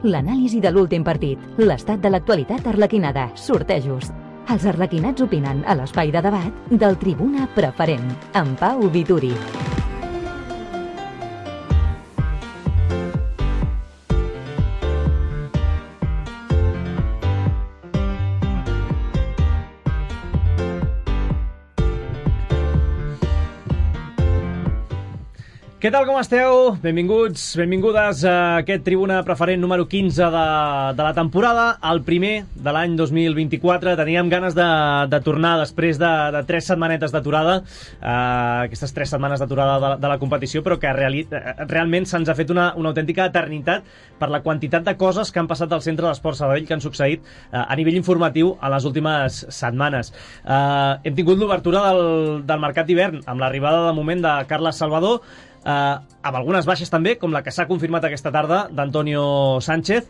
l'anàlisi de l'últim partit, l'estat de l'actualitat arlequinada, sortejos. Els arlequinats opinen a l'espai de debat del Tribuna Preferent, amb Pau Vituri. Què tal, com esteu? Benvinguts, benvingudes a aquest Tribuna Preferent número 15 de la temporada, el primer de l'any 2024. Teníem ganes de tornar després de 3 setmanetes d'aturada, aquestes 3 setmanes d'aturada de la competició, però que realment se'ns ha fet una autèntica eternitat per la quantitat de coses que han passat al Centre d'Esports Sabadell, que han succeït a nivell informatiu en les últimes setmanes. Hem tingut l'obertura del mercat d'hivern, amb l'arribada de moment de Carles Salvador, amb algunes baixes també, com la que s'ha confirmat aquesta tarda d'Antonio Sánchez.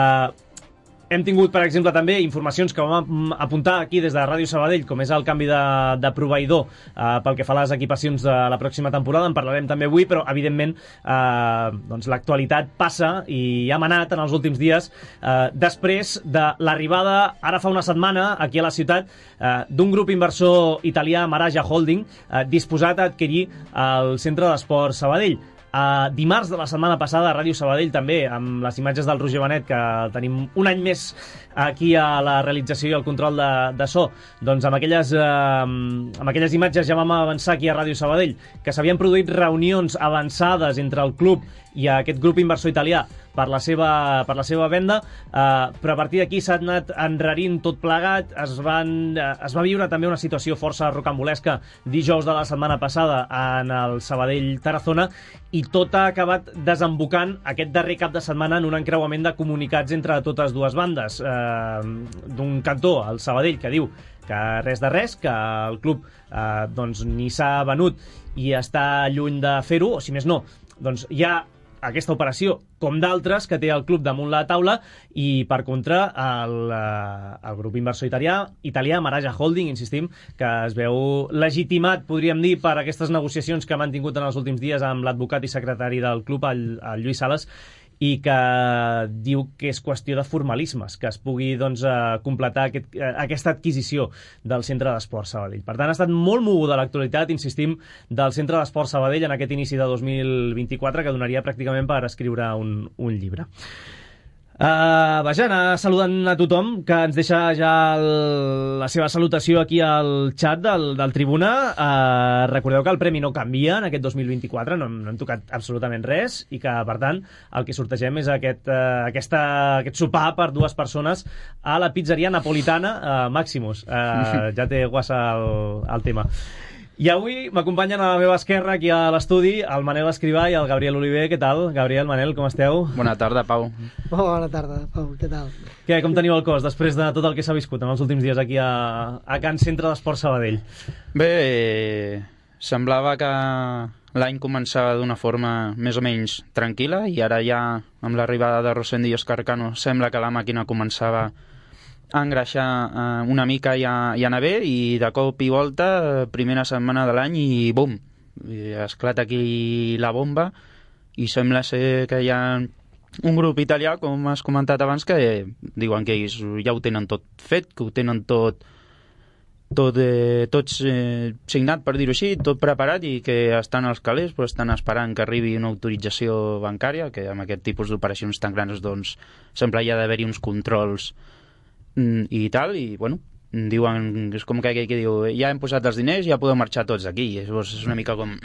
Hem tingut, per exemple, també informacions que vam apuntar aquí des de Ràdio Sabadell, com és el canvi de proveïdor pel que fa a les equipacions de la pròxima temporada. En parlarem també avui, però evidentment doncs l'actualitat passa i ha manat en els últims dies després de l'arribada, ara fa una setmana, aquí a la ciutat, d'un grup inversor italià, Maraja Holding, disposat a adquirir el Centre d'Esports Sabadell. Dimarts de la setmana passada a Ràdio Sabadell també, amb les imatges del Roger Benet, que tenim un any més aquí a la realització i el control de so, doncs amb aquelles imatges ja vam avançar aquí a Ràdio Sabadell que s'havien produït reunions avançades entre el club i aquest grup inversor italià per la seva venda, però a partir d'aquí s'ha anat enrarint tot plegat. Es va viure també una situació força rocambolesca dijous de la setmana passada en el Sabadell Tarazona, i tot ha acabat desembocant aquest darrer cap de setmana en un encreuament de comunicats entre totes dues bandes. D'un cantó, el Sabadell, que diu que res de res, que el club doncs ni s'ha venut i està lluny de fer-ho, o si més no, doncs hi ha aquesta operació, com d'altres, que té el club damunt la taula, i per contra el grup inversor italià Maraja Holding, insistim, que es veu legitimat, podríem dir, per aquestes negociacions que han mantingut en els últims dies amb l'advocat i secretari del club, el Lluís Sales, i que diu que és qüestió de formalismes que es pugui doncs, completar aquesta adquisició del Centre d'Esports Sabadell. Per tant, ha estat molt moguda l'actualitat, insistim, del Centre d'Esports Sabadell en aquest inici de 2024, que donaria pràcticament per escriure un llibre. Vaja, anar saludant a tothom que ens deixa ja la seva salutació aquí al xat del Tribuna. Recordeu que el premi no canvia en aquest 2024, no hem tocat absolutament res, i que, per tant, el que sortegem és aquest sopar per 2 persones a la pizzeria napolitana Maximus. Ja té guassa el tema. I avui m'acompanyen a la meva esquerra, aquí a l'estudi, el Manel Escrivà i el Gabriel Oliver. Què tal, Gabriel, Manel, com esteu? Bona tarda, Pau. Bona tarda, Pau, què tal? Què, com teniu el cos després de tot el que s'ha viscut en els últims dies aquí a Can Centre d'Esports Sabadell? Bé, semblava que l'any començava d'una forma més o menys tranquil·la, i ara ja, amb l'arribada de Rossendi i Òscar Cano, sembla que la màquina començava a engreixar una mica i a anar bé, i de cop i volta, primera setmana de l'any, i bum, esclata aquí la bomba, i sembla ser que hi ha un grup italià, com has comentat abans, que diuen que ells ja ho tenen tot fet, que ho tenen tot signat, per dir-ho així, tot preparat, i que estan als calés, però estan esperant que arribi una autorització bancària, que amb aquest tipus d'operacions tan grans doncs sempre hi ha d'haver-hi uns controls i tal, i bueno, diuen, és com que diu, ja hem posat els diners, ja podeu marxar tots d'aquí. És una mica com...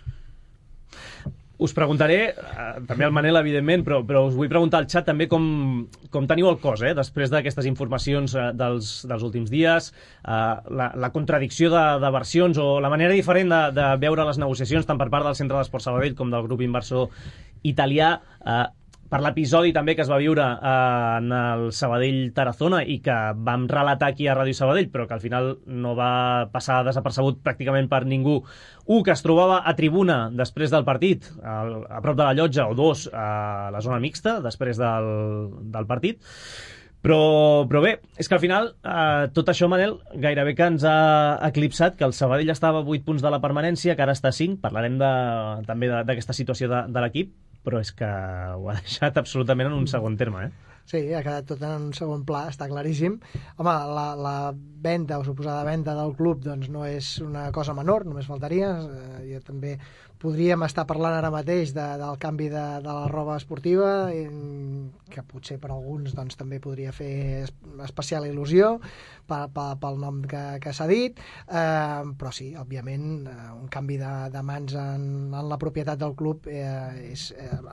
Us preguntaré, també al Manel, evidentment, però us vull preguntar al xat també com teniu el cos, després d'aquestes informacions dels últims dies, la contradicció de versions o la manera diferent de veure les negociacions tant per part del Centre d'Esports Sabadell com del grup inversor italià, per l'episodi també que es va viure en el Sabadell Tarazona i que vam relatar aquí a Ràdio Sabadell, però que al final no va passar desapercebut pràcticament per ningú. Un, que es trobava a tribuna després del partit, a prop de la llotja, o dos, a la zona mixta, després del partit. Però bé, és que al final tot això, Manel, gairebé que ens ha eclipsat, que el Sabadell estava a 8 punts de la permanència, que ara està a 5, parlarem també d'aquesta situació de l'equip, però és que ho ha deixat absolutament en un segon terme, Sí, ha quedat tot en un segon pla, està claríssim. Home, la venda o suposada venda del club doncs no és una cosa menor, només faltaria. Jo també podríem estar parlant ara mateix del canvi de la roba esportiva, que potser per alguns doncs, també podria fer especial il·lusió pel nom que s'ha dit, però sí, òbviament, un canvi de mans en la propietat del club és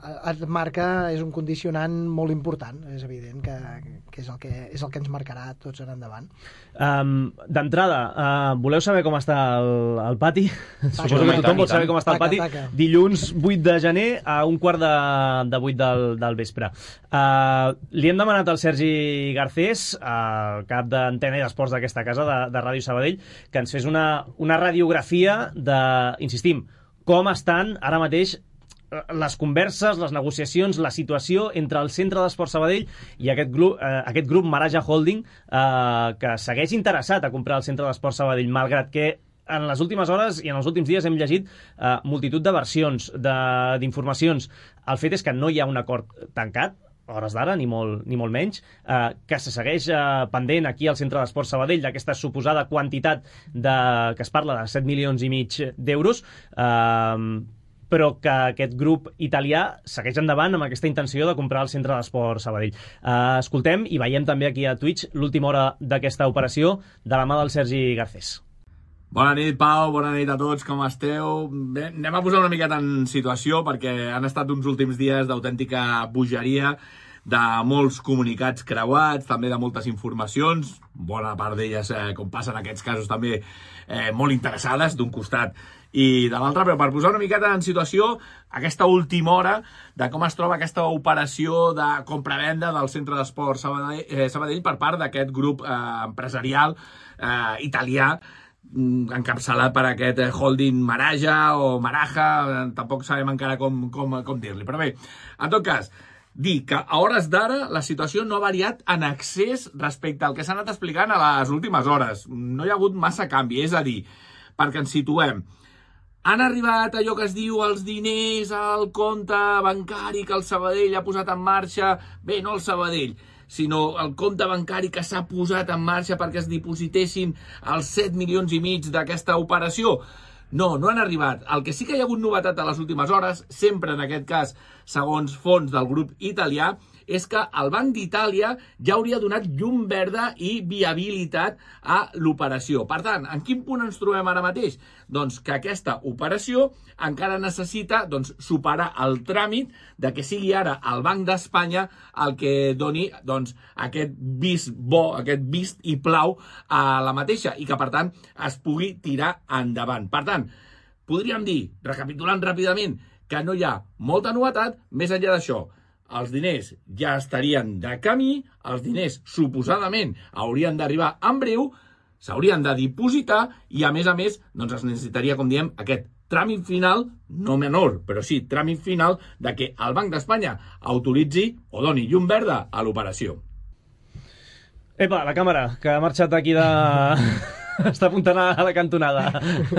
un condicionant molt important, és evident que és el que ens marcarà tots en endavant. D'entrada, voleu saber com està el pati? Suposo que tothom vol saber com està el pati. Dilluns 8 de gener a un quart de 8 del vespre. Li hem demanat al Sergi Garcés, el cap d'antena i d'esports d'aquesta casa, de Ràdio Sabadell, que ens fes una radiografia de, insistim, com estan ara mateix les converses, les negociacions, la situació entre el Centre d'Esports Sabadell i aquest grup Maraja Holding, que segueix interessat a comprar el Centre d'Esports Sabadell, malgrat que en les últimes hores i en els últims dies hem llegit multitud de versions, d'informacions. El fet és que no hi ha un acord tancat, a hores d'ara, ni molt menys, que se segueix pendent aquí al Centre d'Esports Sabadell d'aquesta suposada quantitat que es parla de 7,5 milions d'euros, però que aquest grup italià segueix endavant amb aquesta intenció de comprar el Centre d'Esports Sabadell. Escoltem i veiem també aquí a Twitch l'última hora d'aquesta operació de la mà del Sergi Garcés. Bona nit, Pau, bona nit a tots, com esteu? Bé, anem a posar una miqueta en situació perquè han estat uns últims dies d'autèntica bogeria, de molts comunicats creuats, també de moltes informacions, bona part d'elles, com passa en aquests casos, també molt interessades, d'un costat i de l'altre, però per posar una miqueta en situació aquesta última hora de com es troba aquesta operació de compra-venda del Centre d'Esports Sabadell per part d'aquest grup empresarial italià, encapçalat per aquest holding Maraja o Maraja, tampoc sabem encara com dir-li. Però bé, en tot cas, dir que a hores d'ara la situació no ha variat en excés respecte al que s'ha anat explicant a les últimes hores. No hi ha hagut massa canvi, és a dir, perquè ens situem. Han arribat allò que es diu els diners al compte bancari que el Sabadell ha posat en marxa, bé, no el Sabadell, sinó el compte bancari que s'ha posat en marxa perquè es dipositessin els 7,5 milions d'aquesta operació. No han arribat. El que sí que hi ha hagut novetat a les últimes hores, sempre en aquest cas segons fons del grup italià, és que el Banc d'Itàlia ja hauria donat llum verda i viabilitat a l'operació. Per tant, en quin punt ens trobem ara mateix? Doncs que aquesta operació encara necessita superar el tràmit de que sigui ara el Banc d'Espanya el que doni aquest vist bo, aquest vist i plau a la mateixa i que, per tant, es pugui tirar endavant. Per tant, podríem dir, recapitulant ràpidament, que no hi ha molta novetat més enllà d'això. Els diners ja estarien de camí, els diners suposadament haurien d'arribar en breu, s'haurien de dipositar i a més es necessitaria, com diem, aquest tràmit final, no menor, però sí tràmit final, de que el Banc d'Espanya autoritzi o doni llum verda a l'operació. Epa, la càmera, que ha marxat aquí de... Està apuntant a la cantonada.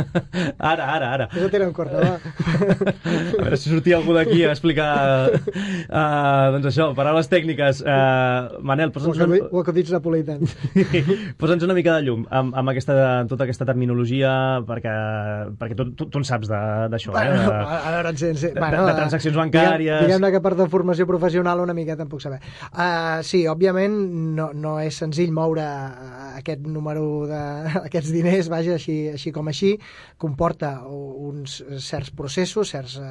Ara. Això tira un cort, va. A veure si sortia algú d'aquí a explicar... doncs això, paraules tècniques. Manel, Wacodits napolitans. Posa'ns una mica de llum amb tota aquesta terminologia, perquè tu en saps d'això, a veure, de transaccions bancàries... Diguem-ne que per de formació professional una miqueta en puc saber. Sí, òbviament no és senzill moure aquest número aquests diners, vaja, així com així, comporta uns certs processos,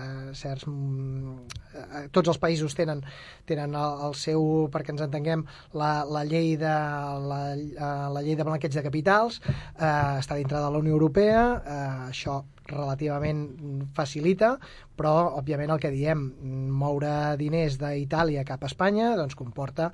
tots els països tenen el seu, perquè ens entenguem, la llei de blanqueig de capitals, està dintre de la Unió Europea, això relativament facilita, però òbviament el que diem, moure diners d'Itàlia cap a Espanya doncs comporta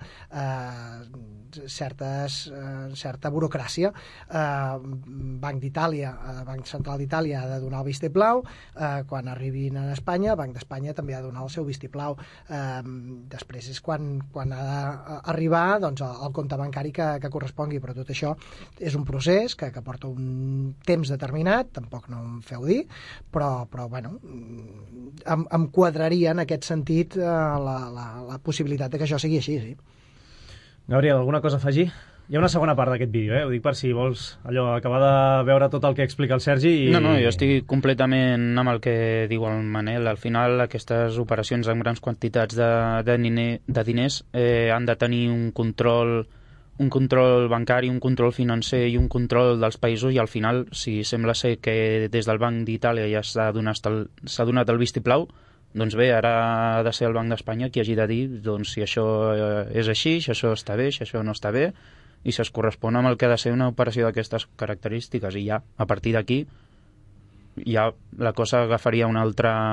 certa burocràcia. Banc Central d'Itàlia ha de donar el vistiplau, quan arribin a Espanya, Banc d'Espanya també ha de donar el seu vistiplau. Després és quan ha d'arribar al compte bancari que correspongui, però tot això és un procés que porta un temps determinat, tampoc no en feu dir, però bueno, em quadraria en aquest sentit la possibilitat de que això sigui així, sí. Gabriel, alguna cosa a afegir? Hi ha una segona part d'aquest vídeo, ho dic per si vols acabar de veure tot el que explica el Sergi. No, jo estic completament amb el que diu el Manel. Al final, aquestes operacions amb grans quantitats de diners han de tenir un control bancari, un control financer i un control dels països, i al final, si sembla ser que des del Banc d'Itàlia ja s'ha donat el vistiplau, doncs bé, ara ha de ser el Banc d'Espanya qui hagi de dir doncs, si això és així, si això està bé, si això no està bé, i si es correspon amb el que ha de ser una operació d'aquestes característiques, i ja, a partir d'aquí, ja la cosa agafaria una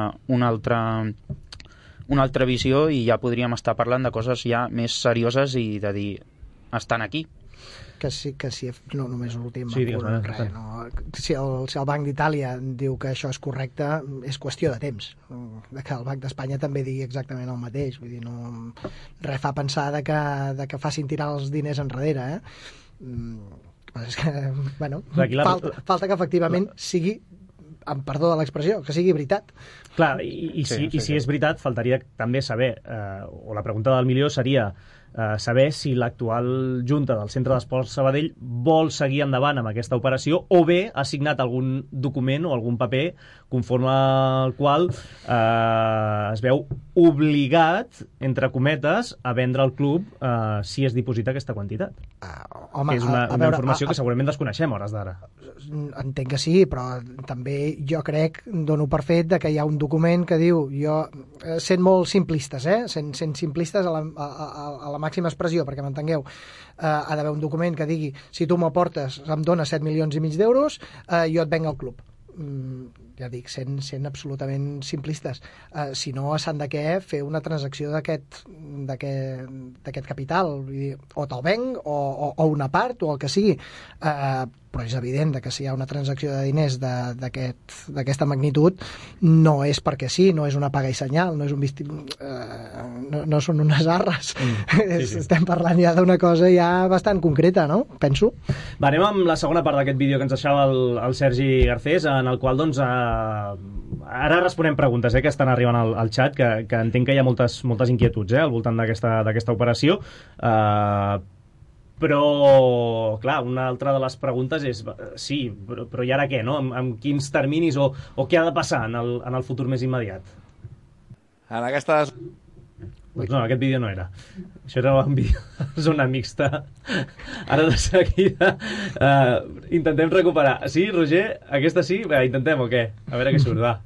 altra visió, i ja podríem estar parlant de coses ja més serioses i de dir, estan aquí. Que sí, no, només l'últim sí, punt, no. Si el Banc d'Itàlia diu que això és correcte, és qüestió de temps, que el Banc d'Espanya també digui exactament el mateix, vull dir, no, res fa pensar de que facin tirar els diners enrere, és que, bueno, falta que efectivament sigui, amb perdó de l'expressió, que sigui veritat. Clar, i si és veritat, faltaria també saber, o la pregunta del milió seria saber si l'actual Junta del Centre d'Esports Sabadell vol seguir endavant amb aquesta operació, o bé ha signat algun document o algun paper conforme al qual es veu obligat, entre cometes, a vendre el club si es diposita aquesta quantitat. Home, que és una informació que segurament desconeixem a hores d'ara. Entenc que sí, però també jo crec, dono per fet, que hi ha un document que diu, sent molt simplistes, sent simplistes a la màxima expressió, perquè m'entengueu, ha d'haver un document que digui, si tu m'aportes, em dones 7,5 milions d'euros, jo et venc el club. Ja dic, sent absolutament simplistes. Si no, s'han de fer una transacció d'aquest capital, vull dir, o te'l venc o una part o el que sigui, però és evident que si hi ha una transacció de diners d'aquesta magnitud, no és perquè sí, no és una paga i senyal, no és no són unes arres. Sí. Estem parlant ja d'una cosa ja bastant concreta, no? Penso. Va, anem amb la segona part d'aquest vídeo que ens deixava el Sergi Garcés, en el qual, doncs, ara responem preguntes que estan arribant al xat, que entenc que hi ha moltes inquietuds al voltant d'aquesta operació, però, clar, una altra de les preguntes és, sí, però i ara què, no? Amb quins terminis o què ha de passar en el futur més immediat? En aquestes... Doncs no, aquest vídeo no era. Això era un vídeo de zona mixta. Ara de seguida intentem recuperar. Sí, Roger? Aquesta sí? Bé, intentem o què? A veure què surt, va.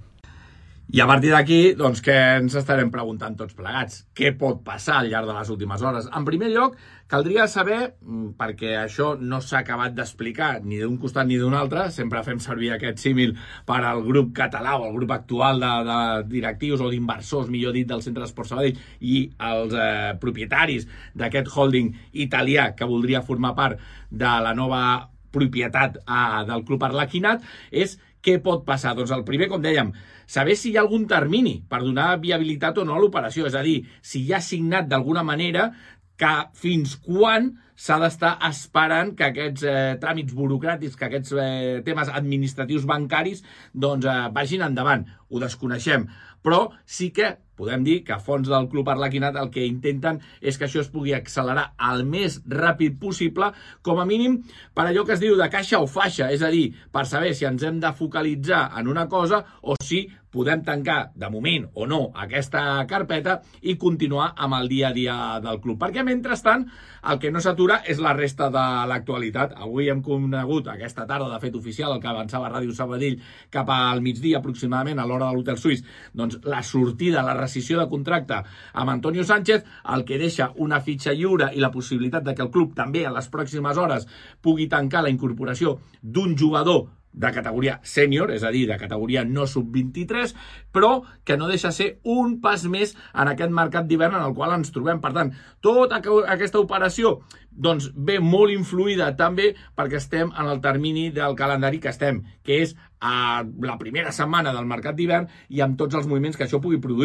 I a partir d'aquí, doncs, què ens estarem preguntant tots plegats? Què pot passar al llarg de les últimes hores? En primer lloc, caldria saber, perquè això no s'ha acabat d'explicar ni d'un costat ni d'un altre, sempre fem servir aquest símil per al grup català o el grup actual de directius o d'inversors, millor dit, del Centre d'Esports Sabadell i els propietaris d'aquest holding italià que voldria formar part de la nova propietat del Club Arlequinat, és què pot passar? Doncs el primer, com dèiem, saber si hi ha algun termini per donar viabilitat o no a l'operació, és a dir, si hi ha signat d'alguna manera que fins quan s'ha d'estar esperant que aquests tràmits burocràtics, que aquests temes administratius bancaris doncs vagin endavant. Ho desconeixem, però sí que podem dir que a fons del Club Arlequinat el que intenten és que això es pugui accelerar el més ràpid possible, com a mínim per allò que es diu de caixa o faixa, és a dir, per saber si ens hem de focalitzar en una cosa o si podem tancar, de moment o no, aquesta carpeta i continuar amb el dia a dia del club. Perquè, mentrestant, el que no s'atura és la resta de l'actualitat. Avui hem conegut, aquesta tarda, de fet oficial, el que avançava Ràdio Sabadell cap al migdia aproximadament, a l'hora de l'Hotel Suís, doncs la sortida, la rescissió de contracte amb Antonio Sánchez, el que deixa una fitxa lliure i la possibilitat de que el club també en les pròximes hores pugui tancar la incorporació d'un jugador de categoria sènior, és a dir, de categoria no sub-23, però que no deixa ser un pas més en aquest mercat d'hivern en el qual ens trobem. Per tant, tota aquesta operació doncs ve molt influïda també perquè estem en el termini del calendari que estem, que és a la primera setmana del mercat d'hivern i amb tots els moviments que això pugui produir.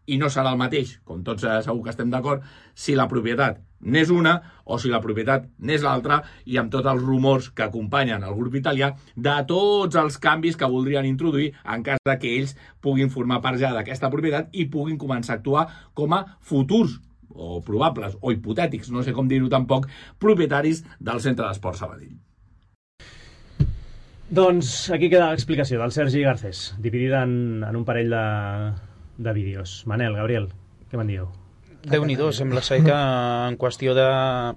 i no serà el mateix, com tots segur que estem d'acord, si la propietat n'és una o si la propietat n'és l'altra, i amb tots els rumors que acompanyen el grup italià de tots els canvis que voldrien introduir en cas de que ells puguin formar part ja d'aquesta propietat i puguin començar a actuar com a futurs o probables o hipotètics, no sé com dir-ho tampoc, propietaris del Centre d'Esports Sabadell. Doncs aquí queda l'explicació del Sergi Garcés, dividida en un parell de vídeos. Manel, Gabriel, què me'n dieu? Déu-n'hi-do, sembla ser que en qüestió de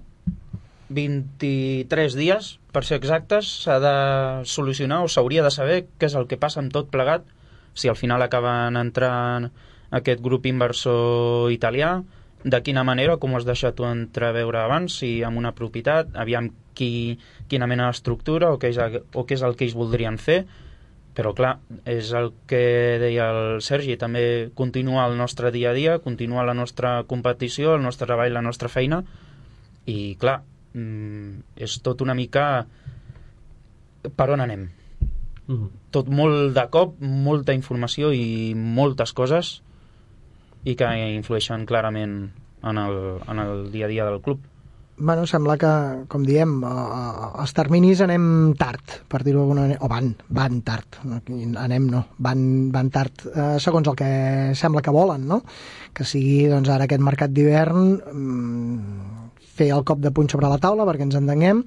23 dies, per ser exactes, s'ha de solucionar o s'hauria de saber què és el que passa amb tot plegat, si al final acaben entrant aquest grup inversor italià, de quina manera, com ho has deixat tu entreveure abans, si amb una propietat, aviam quina mena d'estructura o què és el que ells voldrien fer, però clar, és el que deia el Sergi, també continua el nostre dia a dia, continua la nostra competició, el nostre treball, la nostra feina, i clar, és tot una mica per on anem. Tot molt de cop, molta informació i moltes coses, i que influeixen clarament en el dia a dia del club. Bueno, sembla que, com diem, els terminis anem tard, per dir-ho d'alguna manera, o van tard, anem no, van tard, segons el que sembla que volen, no? Que sigui, doncs, ara aquest mercat d'hivern, fer el cop de puny sobre la taula, perquè ens entenguem,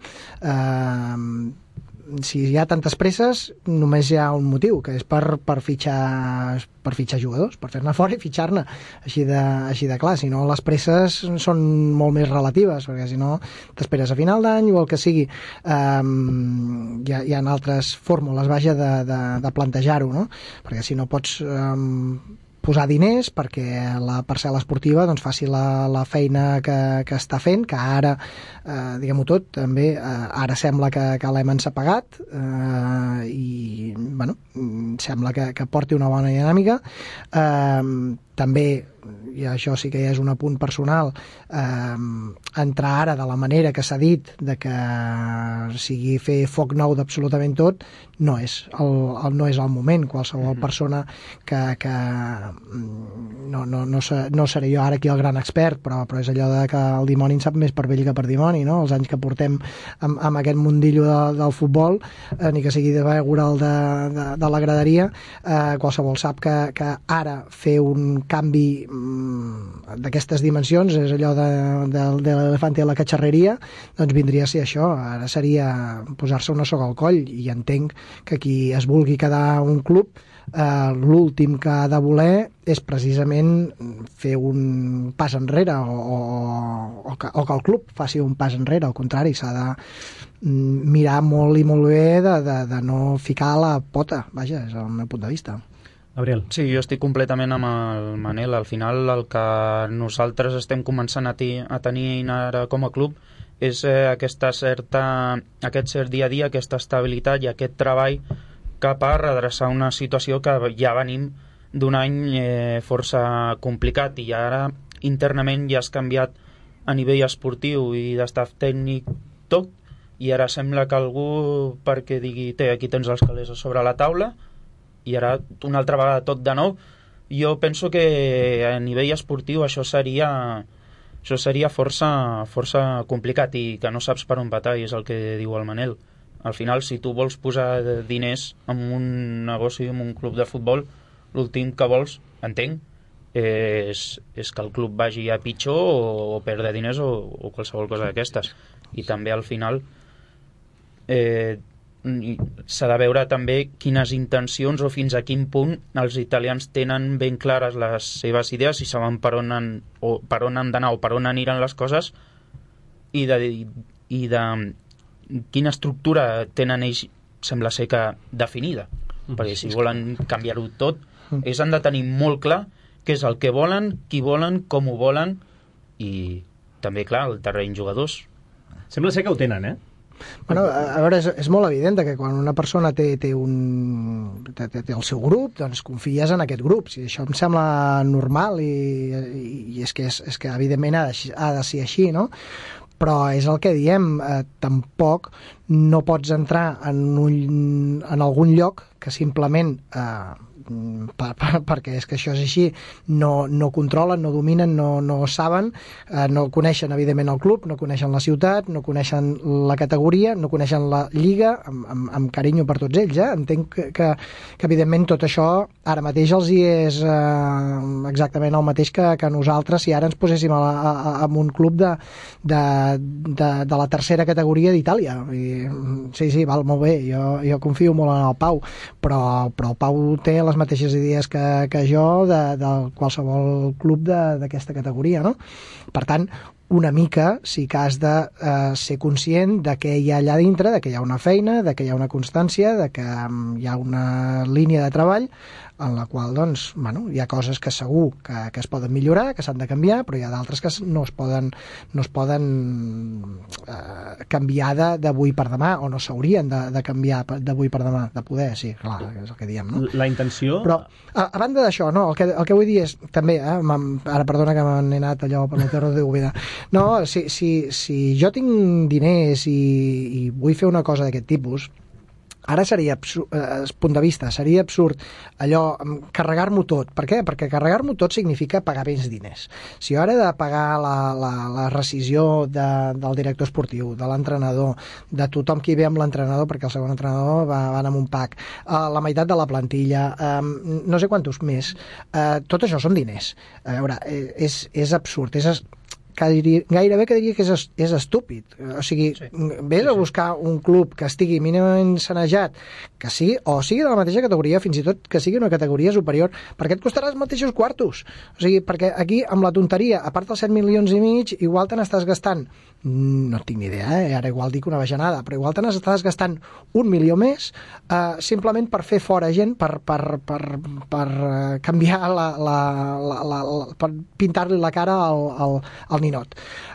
si hi ha tantes presses, només hi ha un motiu, que és per fitxar jugadors, per fer-ne fora i fitxar-ne, així de clar. Si no, les presses són molt més relatives, perquè si no t'esperes a final d'any o el que sigui. Hi ha altres fórmules, vaja, de plantejar-ho, no? Perquè si no pots posar diners perquè la parcel·la esportiva doncs, faci la feina que està fent, que ara, diguem-ho tot, també ara sembla que l'hem ensapagat i bueno, sembla que porti una bona dinàmica. També, i això sí que ja és un apunt personal, entrar ara de la manera que s'ha dit, de que sigui fer foc nou d'absolutament tot, no és el moment. Qualsevol persona que no seré jo ara aquí el gran expert, però és allò de que el dimoni en sap més per vell que per dimoni, no? Els anys que portem amb aquest mundillo del futbol, ni que sigui de veure de la graderia, qualsevol sap que ara fer un canvi d'aquestes dimensions és allò de l'elefant i la catxarreria, doncs vindria a ser això. Ara seria posar-se una soga al coll, i entenc que qui es vulgui quedar un club, l'últim que ha de voler és precisament fer un pas enrere o que el club faci un pas enrere. Al contrari, s'ha de mirar molt i molt bé de no ficar la pota, vaja, és el meu punt de vista. Gabriel. Sí, jo estic completament amb el Manel. Al final el que nosaltres estem començant a tenir ara com a club és aquest cert dia a dia, aquesta estabilitat i aquest treball cap a redreçar una situació que ja venim d'un any força complicat, i ara internament ja has canviat a nivell esportiu i d'estaf tècnic tot, i ara sembla que algú, perquè digui aquí tens els calés a sobre la taula, i ara una altra vegada tot de nou. Jo penso que a nivell esportiu això seria força complicat, i que no saps per on petar, i és el que diu el Manel. Al final, si tu vols posar diners en un negoci, en un club de futbol, l'últim que vols, entenc, és que el club vagi a pitjor o perdre diners o qualsevol cosa d'aquestes. I també al final s'ha de veure també quines intencions o fins a quin punt els italians tenen ben clares les seves idees i saben per on han d'anar o per on aniran les coses, i de quina estructura tenen ells, sembla ser que definida, perquè si volen canviar-ho tot, ells han de tenir molt clar què és el que volen, qui volen, com ho volen, i també, clar, el terreny jugadors. Sembla ser que ho tenen, Bueno, a veure, és molt evident que quan una persona té el seu grup, doncs confies en aquest grup. Si això em sembla normal, i és que evidentment ha de ser així, no? Però és el que diem, tampoc no pots entrar en algun lloc que simplement perquè és que això és així, no controlen, no dominen, no saben, no coneixen evidentment el club, no coneixen la ciutat, no coneixen la categoria, no coneixen la lliga, amb carinyo per tots ells, entenc que evidentment tot això ara mateix els hi és exactament el mateix que nosaltres si ara ens poséssim en un club de la tercera categoria d'Itàlia. Sí, val, molt bé, jo confio molt en el Pau, però el Pau té les mateixes idees que jo de qualsevol club d'aquesta categoria, no? Per tant, una mica sí que has de ser conscient de què hi ha allà dintre, de que hi ha una feina, de que hi ha una constància, de que hi ha una línia de treball en la qual, doncs, bueno, hi ha coses que segur que es poden millorar, que s'han de canviar, però hi ha d'altres que no es poden canviar d'avui per demà, o no s'haurien de canviar d'avui per demà, de poder, sí, clar, és el que diem, no? La intenció... Però, a banda d'això, no, el que vull dir és, també, ara perdona que m'he anat allò per la terra de Úbeda, no, si jo tinc diners i vull fer una cosa d'aquest tipus, ara seria punt de vista, seria absurd allò, carregar-m'ho tot. Per què? Perquè carregar-m'ho tot significa pagar més diners. Si jo ara he de pagar la rescisió del director esportiu, de l'entrenador, de tothom que hi ve amb l'entrenador, perquè el segon entrenador van amb un pack, la meitat de la plantilla, no sé quantos més, tot això són diners. A veure, és absurd, gairebé que diria que és estúpid. O sigui, vés a buscar un club que estigui mínimament sanejat, que sigui de la mateixa categoria, fins i tot que sigui una categoria superior, perquè et costarà els mateixos quartos. O sigui, perquè aquí, amb la tonteria, a part dels 7 milions i mig, igual te n'estàs gastant, no tinc ni idea, ara igual dic una bajanada, però igual te n'estàs gastant 1 milió més simplement per fer fora gent, per canviar per pintar-li la cara al ninot.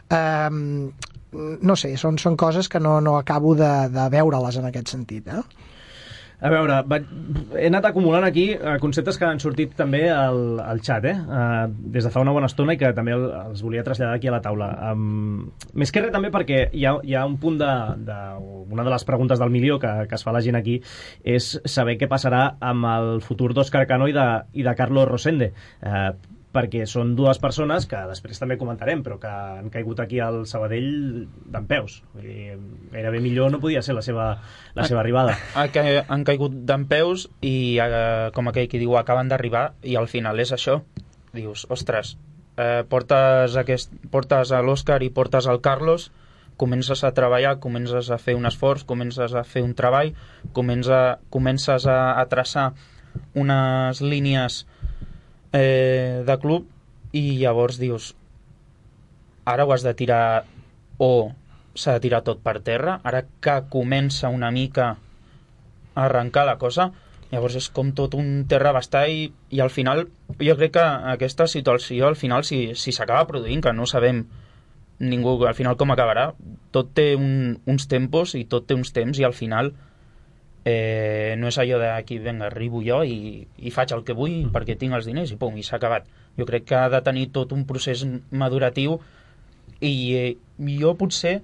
No sé, són coses que no acabo de veure-les en aquest sentit, A veure, he anat acumulant aquí conceptes que han sortit també al xat, des de fa una bona estona i que també els volia traslladar aquí a la taula. Més que res també perquè hi ha un punt una de les preguntes del milió que es fa la gent aquí és saber què passarà amb el futur d'Òscar Cano i de Carlos Rosende, perquè són dues persones que després també comentarem, però que han caigut aquí al Sabadell d'empeus. Gairebé millor no podia ser la seva arribada. Han caigut d'empeus i, com aquell qui diu, acaben d'arribar i al final és això. Dius, ostres, portes a l'Òscar i portes al Carlos, comences a treballar, comences a fer un esforç, comences a fer un treball, comences a traçar unes línies de club i llavors dius ara ho has de tirar o s'ha de tirar tot per terra, ara que comença una mica a arrencar la cosa, llavors és com tot un terrabastall i al final jo crec que aquesta situació al final si s'acaba produint, que no sabem ningú al final com acabarà, tot té uns tempos i tot té uns temps i al final no és allò d'aquí, vinga, arribo jo i faig el que vull perquè tinc els diners i pum, i s'ha acabat. Jo crec que ha de tenir tot un procés maduratiu i jo potser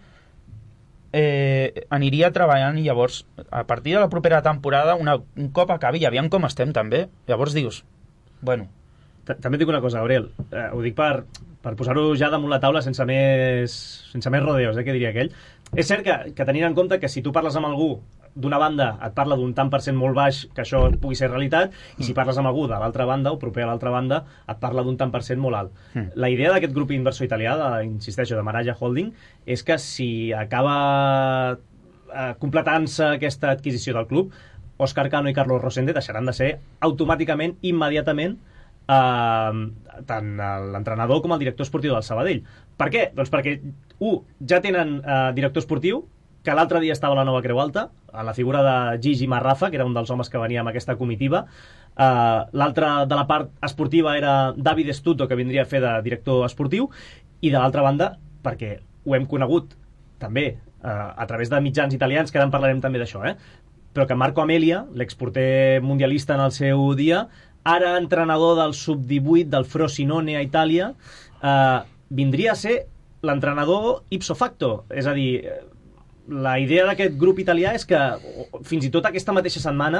aniria treballant i llavors, a partir de la propera temporada, un cop acabi, i aviam com estem també, llavors dius, bueno... També et dic una cosa, Gabriel, ho dic per posar-ho ja damunt la taula sense més rodeos, que diria aquell. És cert que tenint en compte que si tu parles amb algú d'una banda et parla d'un tant per cent molt baix que això pugui ser realitat, i si parles amb algú de l'altra banda o proper a l'altra banda et parla d'un tant per cent molt alt. La idea d'aquest grup inversor italià, insisteixo, de Maraja Holding, és que si acaba completant-se aquesta adquisició del club, Òscar Cano i Carlos Rosende deixaran de ser automàticament, immediatament, tant l'entrenador com el director esportiu del Sabadell. Per què? Doncs perquè, ja tenen director esportiu, que l'altre dia estava a la Nova Creu Alta, en la figura de Gigi Marrafa, que era un dels homes que venia amb aquesta comitiva. L'altre de la part esportiva era David Estuto, que vindria a fer de director esportiu, i de l'altra banda, perquè ho hem conegut també a través de mitjans italians, que ara en parlarem també d'això, però que Marco Amelia, l'exporter mundialista en el seu dia, ara entrenador del sub-18 del Frosinone a Itàlia, vindria a ser l'entrenador ipso facto. És a dir, la idea d'aquest grup italià és que fins i tot aquesta mateixa setmana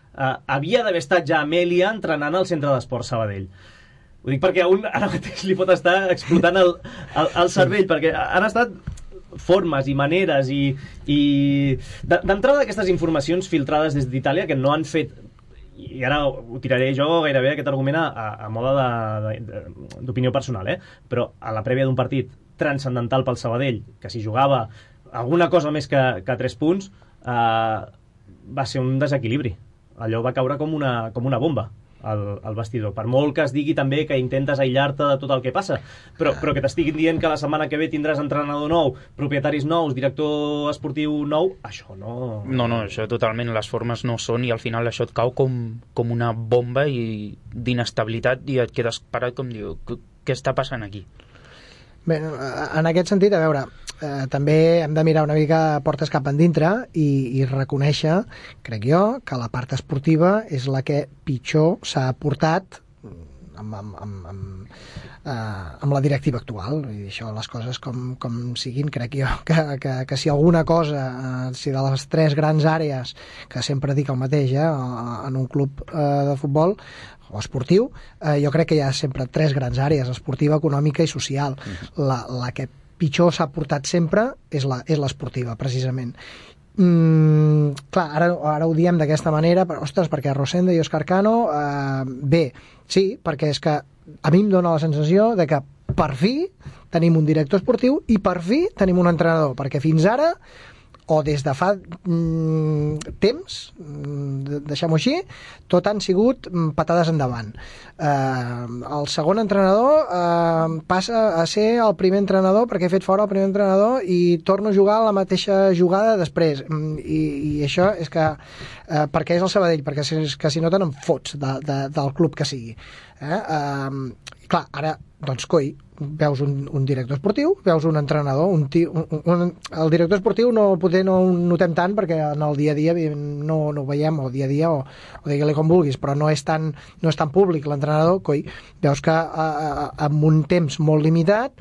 havia d'haver estat ja Amèlia entrenant al Centre d'Esport Sabadell. Ho dic perquè a un ara mateix li pot estar explotant el cervell, perquè han estat formes i maneres i d'entrada d'aquestes informacions filtrades des d'Itàlia que no han fet, i ara ho tiraré jo gairebé aquest argument a moda d'opinió personal, però a la prèvia d'un partit transcendental pel Sabadell, que s'hi jugava alguna cosa més que 3 punts, va ser un desequilibri. Allò va caure com una bomba al vestidor. Per molt que es digui també que intentes aïllar-te de tot el que passa, però que t'estiguin dient que la setmana que ve tindràs entrenador nou, propietaris nous, director esportiu nou, això no... No, això totalment, les formes no són, i al final això et cau com una bomba i d'inestabilitat, i et quedes parat com diu, què està passant aquí? Bé, en aquest sentit, a veure, també hem de mirar una mica portes cap endintre i reconèixer, crec jo, que la part esportiva és la que pitjor s'ha portat amb la directiva actual. I això, les coses com siguin, crec jo que si alguna cosa, si de les 3 grans àrees, que sempre dic el mateix en un club de futbol o esportiu, jo crec que hi ha sempre 3 grans àrees: esportiva, econòmica i social. La que pitjor s'ha portat sempre és l'esportiva, precisament. Clar, ara ho diem d'aquesta manera, però, ostres, perquè Rosendo i Óscar Cano, bé, sí, perquè és que a mi em dóna la sensació de que per fi tenim un director esportiu i per fi tenim un entrenador, perquè fins ara, o des de fa temps, deixem-ho així, tot han sigut patades endavant. El segon entrenador passa a ser el primer entrenador perquè he fet fora el primer entrenador i torno a jugar la mateixa jugada després. I això és que perquè és el Sabadell, perquè és que si no te n'en fots del club que sigui. Clar, ara, doncs, veus un director esportiu, veus un entrenador, el director esportiu potser no ho notem tant perquè en el dia a dia no ho veiem, o dia a dia, o digue-li com vulguis, però no és tan públic. L'entrenador, veus que amb un temps molt limitat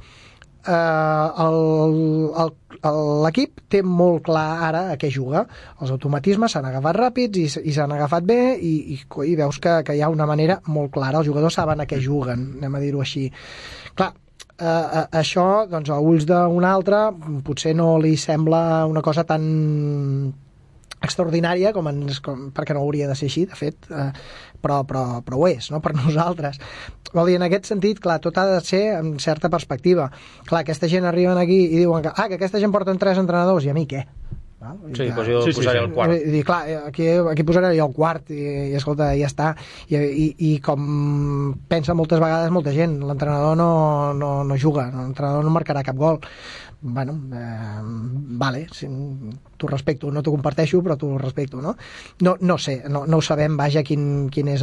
l'equip té molt clar ara a què juga. Els automatismes s'han agafat ràpids i s'han agafat bé i veus que hi ha una manera molt clara. Els jugadors saben a què juguen, anem a dir-ho així. Clar, això, doncs, a ulls d'un altre potser no li sembla una cosa tan extraordinària perquè no hauria de ser així, de fet, però ho és, no?, per nosaltres. Vol dir, en aquest sentit, clar, tot ha de ser amb certa perspectiva. Clar, aquesta gent arriben aquí i diuen que aquesta gent porten 3 entrenadors, i a mi què? Sí, doncs jo posaré el quart. I clar, aquí posaré jo el quart i escolta, ja està. I com pensa moltes vegades molta gent, l'entrenador no juga, l'entrenador no marcarà cap gol. Bueno, vale, t'ho respecto, no t'ho comparteixo, però t'ho respecto, no? No sé, no ho sabem, vaja, quin és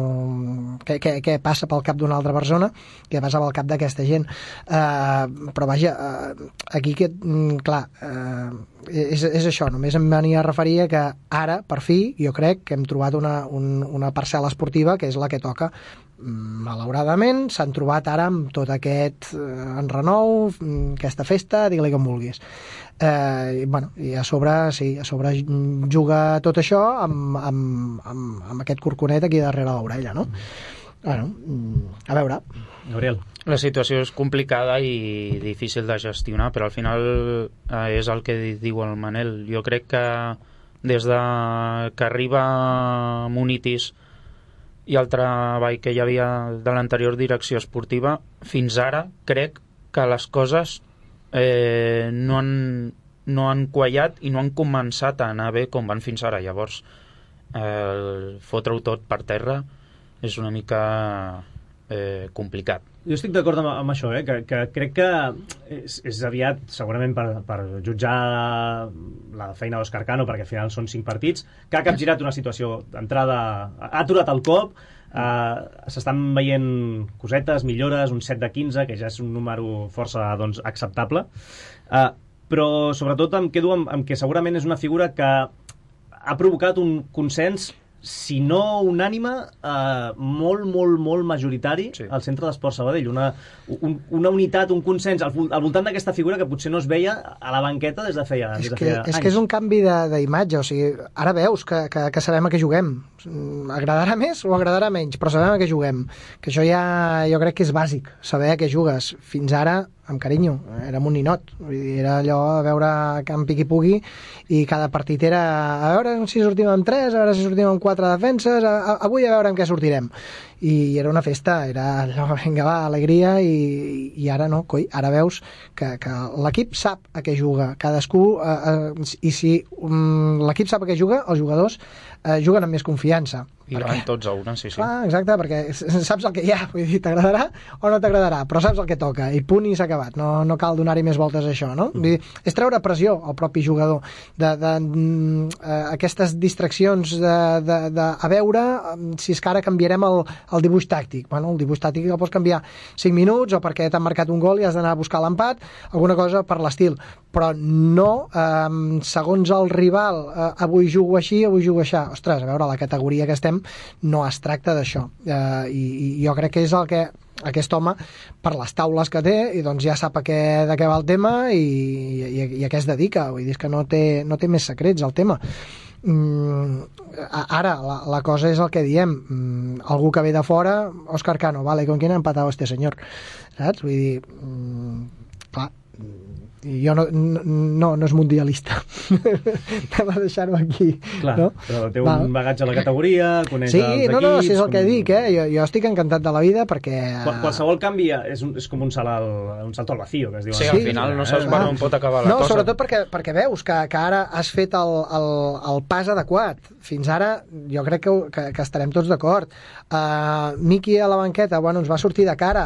què passa pel cap d'una altra persona, què passa pel cap d'aquesta gent. Però vaja, aquí, clar, és això, només em venia a referir a que ara, per fi, jo crec que hem trobat una parcel·la esportiva que és la que toca. Malauradament s'han trobat ara amb tot aquest enrenou, aquesta festa, digue-li com vulguis. I a sobre juga tot això amb aquest corconet aquí darrere l'orella, no? A veure. Gabriel. La situació és complicada i difícil de gestionar, però al final és el que diu el Manel. Jo crec que des que arriba Munitis i el treball que hi havia de l'anterior direcció esportiva, fins ara crec que les coses no han quallat i no han començat a anar bé com van fins ara. Llavors, fotre-ho tot per terra és una mica complicat. Jo estic d'acord amb això, que crec que és aviat, segurament per jutjar la feina d'Óscar Cano, perquè al final són 5 partits, que ha capgirat una situació d'entrada, ha aturat el cop, s'estan veient cosetes, millores, un 7 de 15, que ja és un número força acceptable, però sobretot em quedo amb que segurament és una figura que ha provocat un consens si no unànime, molt majoritari al Centre d'Esport Sabadell. Una unitat, un consens al voltant d'aquesta figura que potser no es veia a la banqueta des de feia anys. És que és un canvi d'imatge, o sigui, ara veus que sabem a què juguem. Agradarà més o agradarà menys, però sabem a què juguem. Que això ja jo crec que és bàsic, saber a què jugues. Fins ara, amb carinyo, érem un ninot. Vull dir, era allò a veure camp piqui pugui i cada partit era a veure si sortim amb 3, a veure si sortim amb 4 defenses, avui a veure amb què sortirem. I era una festa, era allò, vinga va, alegria, i ara no, coi, ara veus que l'equip sap a què juga, cadascú, i si l'equip sap a què juga, els jugadors juguen amb més confiança. I van tots a una, sí. Clar, exacte, perquè saps el que hi ha, vull dir, t'agradarà o no t'agradarà, però saps el que toca, i punt i s'ha acabat, no cal donar-hi més voltes a això, no? Vull dir, és treure pressió al propi jugador, aquestes distraccions a veure si és que ara canviarem el dibuix tàctic. Bueno, el dibuix tàctic el pots canviar 5 minuts, o perquè t'han marcat un gol i has d'anar a buscar l'empat, alguna cosa per l'estil, però no segons el rival, avui jugo així, avui jugo així. Ostres, a veure, la categoria que estem no es tracta d'això, i jo crec que és el que aquest home, per les taules que té, i doncs ja sap de què va el tema i a què es dedica. Vull dir, que no té més secrets el tema. Ara la cosa és el que diem, algú que ve de fora, Óscar Cano, vale, ¿con quién ha empatado este señor? Saps? Vull dir, clar, jo no és mundialista. Anem a deixar-ho aquí. Clar, no? Però té un bagatge a la categoria, coneix els equips... No, si és el que dic, jo estic encantat de la vida perquè... Qualsevol canvi és com un salto al vacío, que es diu. Sí, al final no saps per on pot acabar la cosa. No, sobretot perquè veus que ara has fet el pas adequat. Fins ara jo crec que estarem tots d'acord. Miqui a la banqueta, bueno, ens va sortir de cara,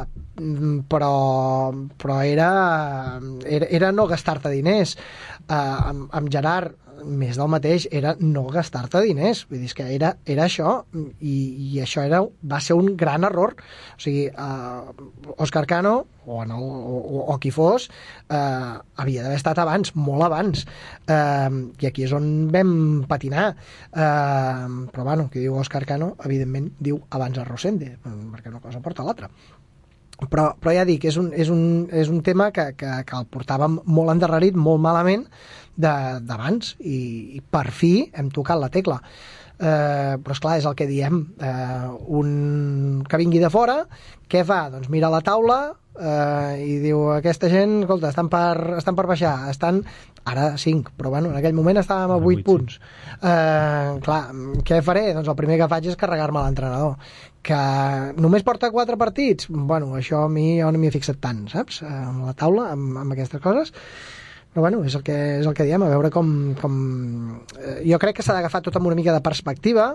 però era no gastar-te diners. Amb Gerard, més del mateix, era no gastar-te diners. Vull dir, que era això, i això va ser un gran error. O sigui, Óscar Cano o qui fos havia d'haver estat abans, molt abans, i aquí és on vam patinar. Però bueno, qui diu Óscar Cano evidentment diu abans a Rosende, perquè una cosa porta l'altra. Però ja dic, és un tema que el portàvem molt endarrerit, molt malament d'abans, i per fi hem tocat la tecla. Però esclar, és el que diem, un que vingui de fora, què fa? Doncs mira la taula i diu, aquesta gent, escolta, estan per baixar, estan ara 5, però bueno, en aquell moment estàvem a 8 punts. Clar, què faré? Doncs el primer que faig és carregar-me l'entrenador. Que només porta 4 partits? Bueno, això a mi jo no m'hi he fixat tant, saps? Amb la taula, amb aquestes coses. Però bueno, és el que diem, a veure com... Jo crec que s'ha d'agafar tot amb una mica de perspectiva,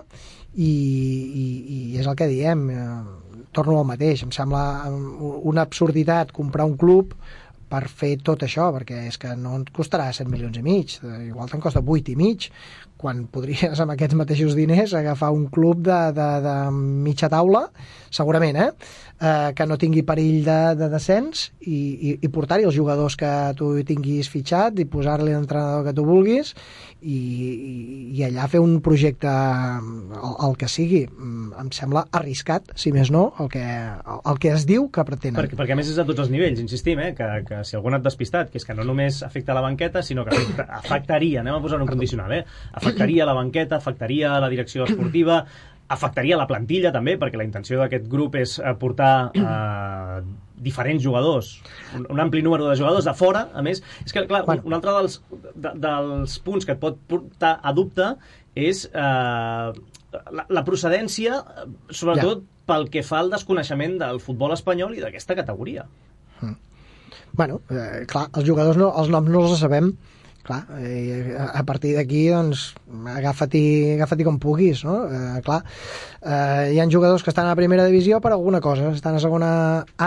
i és el que diem. Torno al mateix, em sembla una absurditat comprar un club per fer tot això, perquè és que no et costarà 7 milions i mig, igual te'n costa 8 i mig, quan podries amb aquests mateixos diners agafar un club de mitja taula, segurament, que no tingui perill de descens, i portar-hi els jugadors que tu tinguis fitxat, i posar-li l'entrenador que tu vulguis, i allà fer un projecte, el que sigui. Em sembla arriscat, si més no, el que es diu que pretenen. Perquè a més és a tots els nivells, insistim, que si algú ha anat despistat, que és que no només afecta la banqueta, sinó que afectaria, anem a posar un condicional, afectaria la banqueta, afectaria la direcció esportiva, afectaria la plantilla també, perquè la intenció d'aquest grup és portar diferents jugadors, un ampli número de jugadors de fora. A més, és que clar, un altre dels punts que et pot portar a dubte és la procedència, sobretot pel que fa al desconeixement del futbol espanyol i d'aquesta categoria. Bueno, clar, els jugadors els noms no els sabem. Clar, a partir d'aquí, doncs, agafa-t'hi com puguis, no? Clar, hi ha jugadors que estan a primera divisió per alguna cosa, estan a segona A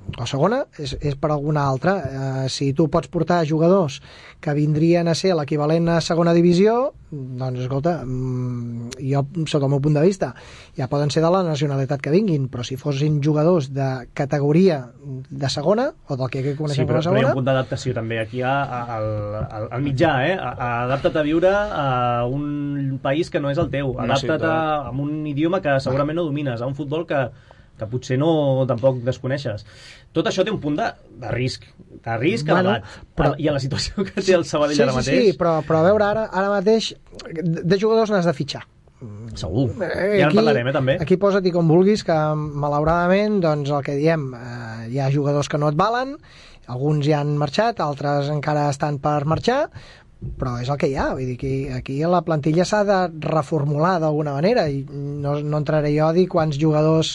o segona, és per alguna altra. Si tu pots portar jugadors que vindrien a ser l'equivalent a segona divisió, doncs escolta, jo, sota el meu punt de vista, ja poden ser de la nacionalitat que vinguin, però si fossin jugadors de categoria de segona, o del que coneixem com a segona... Sí, però hi ha un punt d'adaptació també aquí al mitjà, adapta't a viure a un país que no és el teu, adapta't a un idioma que segurament no domines, a un futbol que potser tampoc desconeixes. Tot això té un punt de risc elevat. I a la situació que té el Sabadell ara mateix... Sí, però a veure, ara mateix de jugadors n'has de fitxar. Segur. Ja en parlarem, també. Aquí posa-t'hi com vulguis, que malauradament, doncs el que diem, hi ha jugadors que no et valen, alguns ja han marxat, altres encara estan per marxar, però és el que hi ha, vull dir que aquí la plantilla s'ha de reformular d'alguna manera, i no entraré jo a dir quants jugadors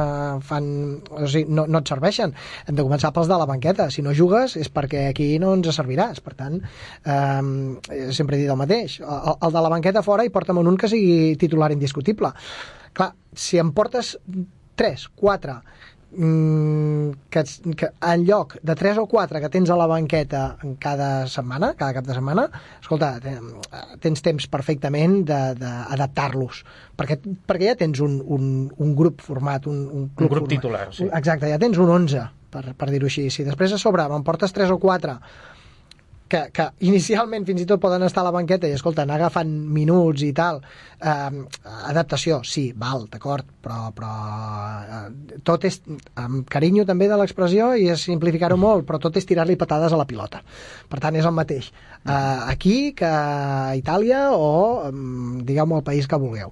no et serveixen. Hem de començar pels de la banqueta. Si no jugues és perquè aquí no ens serviràs. Per tant, sempre he dit el mateix, el de la banqueta fora i porta'm un que sigui titular indiscutible. Clar, si em portes 3, 4 que en lloc de 3 o 4 que tens a la banqueta cada cap de setmana, escolta, tens temps perfectament d'adaptar-los, perquè ja tens un grup format, un grup titular, sí. Exacte, ja tens un 11, per dir-ho així. Si després a sobre me'n portes 3 o 4 que inicialment fins i tot poden estar a la banqueta i, escolta, anar agafant minuts i tal, adaptació, sí, val, d'acord, però tot és, amb carinyo també de l'expressió, i és simplificar-ho molt, però tot és tirar-li patades a la pilota. Per tant, és el mateix aquí que a Itàlia o, digueu-me, el país que vulgueu.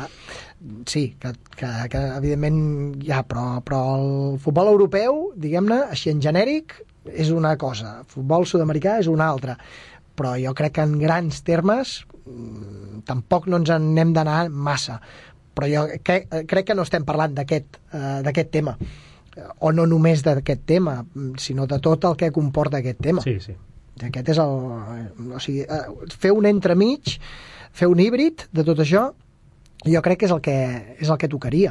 Sí, que evidentment hi ha, però el futbol europeu, diguem-ne, així en genèric, és una cosa, futbol sud-americà és una altra, però jo crec que en grans termes tampoc no ens n'hem d'anar massa, però jo crec que no estem parlant d'aquest tema, o no només d'aquest tema, sinó de tot el que comporta aquest tema. Sí. Aquest és o sigui, fer un entremig, fer un híbrid de tot això, jo crec que és el que tocaria.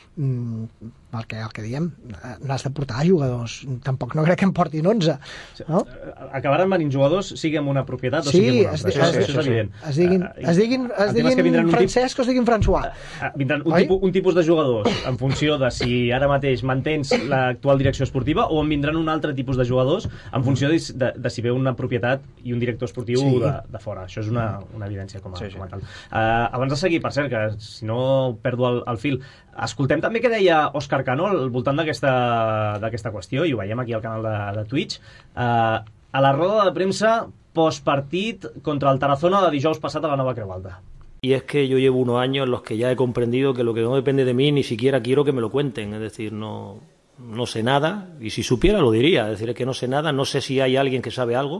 El que diem, n'has de portar jugadors, tampoc no crec que en portin 11, no? Acabaran venint jugadors, sigui amb una propietat o sigui amb una altra, això és evident. Es diguin Francesc o es diguin François. Vindran un tipus de jugadors en funció de si ara mateix mantens l'actual direcció esportiva, o en vindran un altre tipus de jugadors en funció de si ve una propietat i un director esportiu de fora. Això és una evidència com a tal. Abans de seguir, per cert, que si no perdo el fil, escoltem també què deia Òscar Cano al voltant d'aquesta qüestió, i ho veiem aquí al canal de Twitch, a la roda de premsa postpartit contra el Tarazona de dijous passat a la Nova Creu Alta. Y es que yo llevo unos años en los que ya he comprendido que lo que no depende de mí ni siquiera quiero que me lo cuenten, es decir, no sé nada, y si supiera lo diría, es decir, es que no sé nada, no sé si hay alguien que sabe algo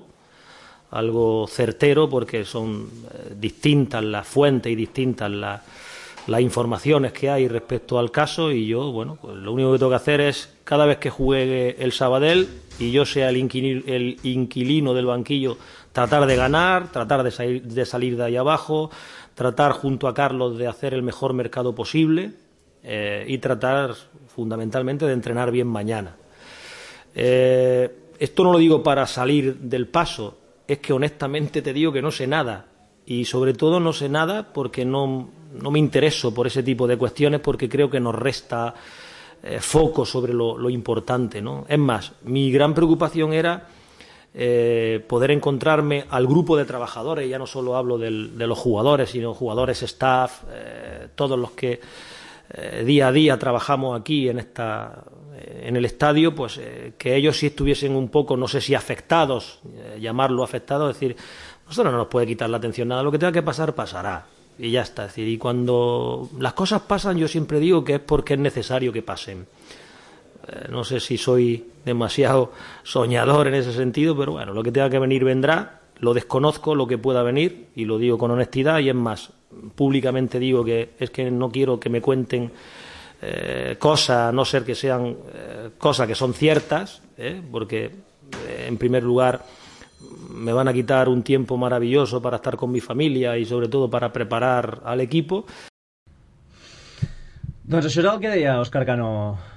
certero, porque son distintas las fuentes y distintas las informaciones que hay respecto al caso, y yo, bueno, pues lo único que tengo que hacer es, cada vez que juegue el Sabadell y yo sea el inquilino del banquillo, tratar de ganar, tratar de salir de ahí abajo, tratar junto a Carlos de hacer el mejor mercado posible, y tratar fundamentalmente de entrenar bien mañana. Esto no lo digo para salir del paso, es que honestamente te digo que no sé nada, y sobre todo no sé nada porque no me intereso por ese tipo de cuestiones, porque creo que nos resta foco sobre lo importante, ¿no? Es más, mi gran preocupación era poder encontrarme al grupo de trabajadores, ya no solo hablo de los jugadores, sino jugadores, staff, todos los que día a día trabajamos aquí en el estadio, pues que ellos sí estuviesen un poco, no sé si afectados, llamarlo afectados, es decir, nosotros no nos puede quitar la atención nada, lo que tenga que pasar, pasará, y ya está. Es decir, y cuando las cosas pasan, yo siempre digo que es porque es necesario que pasen. No sé si soy demasiado soñador en ese sentido, pero bueno, lo que tenga que venir vendrá, lo desconozco, lo que pueda venir, y lo digo con honestidad, y es más, públicamente digo que es que no quiero que me cuenten cosas, a no ser que sean cosas que son ciertas, porque en primer lugar me van a quitar un tiempo maravilloso para estar con mi familia y sobre todo para preparar al equipo. Doncs això és el que deia Òscar Cano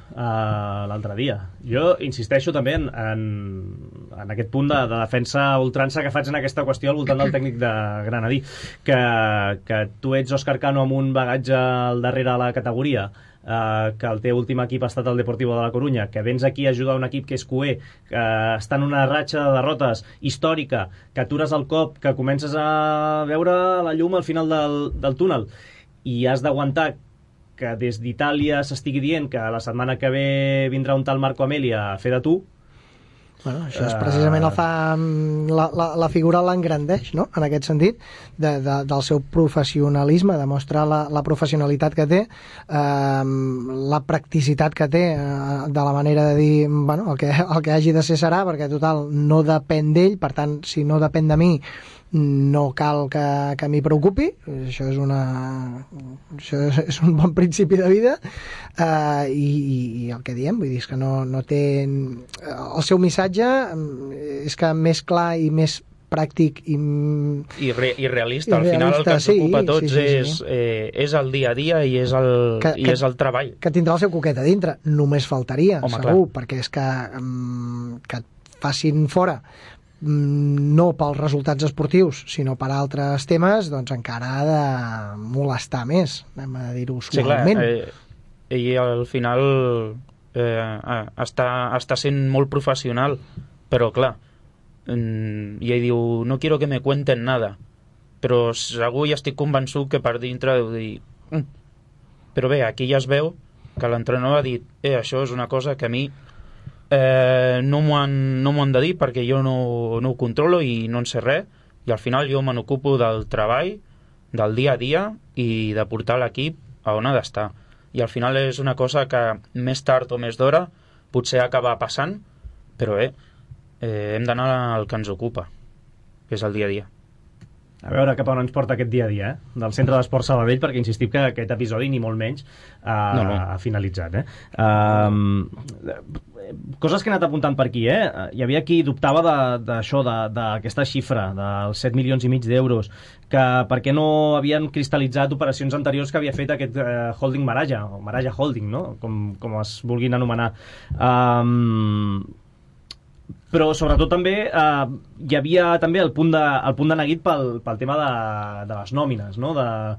l'altre dia. Jo insisteixo també en aquest punt de defensa ultrança que faig en aquesta qüestió al voltant del tècnic de Granadí, que tu ets Òscar Cano amb un bagatge al darrere de la categoria, que el teu últim equip ha estat el Deportivo de la Corunya, que vens aquí a ajudar un equip que és cuer, que està en una ratxa de derrotes històrica, que atures el cop, que comences a veure la llum al final del túnel, i has d'aguantar que des d'Itàlia s'estigui dient que la setmana que ve vindrà un tal Marco Amelia a fer de tu. Bueno, això és precisament el fa... La figura l'engrandeix, no?, en aquest sentit, del seu professionalisme, de mostrar la professionalitat que té, la practicitat que té, de la manera de dir, bueno, el que hagi de ser serà, perquè total no depèn d'ell, per tant, si no depèn de mi, no cal que m'hi preocupi. Això és un bon principi de vida, i el que diem, vull dir, és que no té... El seu missatge és que més clar i més pràctic i realista. Al final el que ens ocupa a tots és el dia a dia i és el treball. Que tindrà el seu coquet a dintre, només faltaria. Home, segur, clar. Perquè és que et facin fora no pels resultats esportius, sinó per altres temes, doncs encara ha de molestar més, anem a dir-ho suaument. Sí, clar, ell al final està sent molt professional, però clar, i ell diu, no quiero que me cuenten nada, però segur i estic convençut que per dintre deu dir, però bé, aquí ja es veu que l'entrenador ha dit, això és una cosa que a mi no m'ho han de dir perquè jo no ho controlo i no en sé res, i al final jo me n'ocupo del treball, del dia a dia i de portar l'equip a on ha d'estar. I al final és una cosa que més tard o més d'hora potser acaba passant, però hem d'anar al que ens ocupa, que és el dia a dia. A veure cap on ens porta aquest dia a dia, del Centre d'Esport Sabadell, perquè insistim que aquest episodi, ni molt menys, ha finalitzat. Coses que he anat apuntant per aquí. Hi havia qui dubtava d'això, d'aquesta xifra, dels 7 milions i mig d'euros, que per què no havien cristal·litzat operacions anteriors que havia fet aquest Holding Maraja, o Maraja Holding, no? Com es vulguin anomenar. Però sobretot també hi havia també el punt de neguit pel tema de les nòmines, no?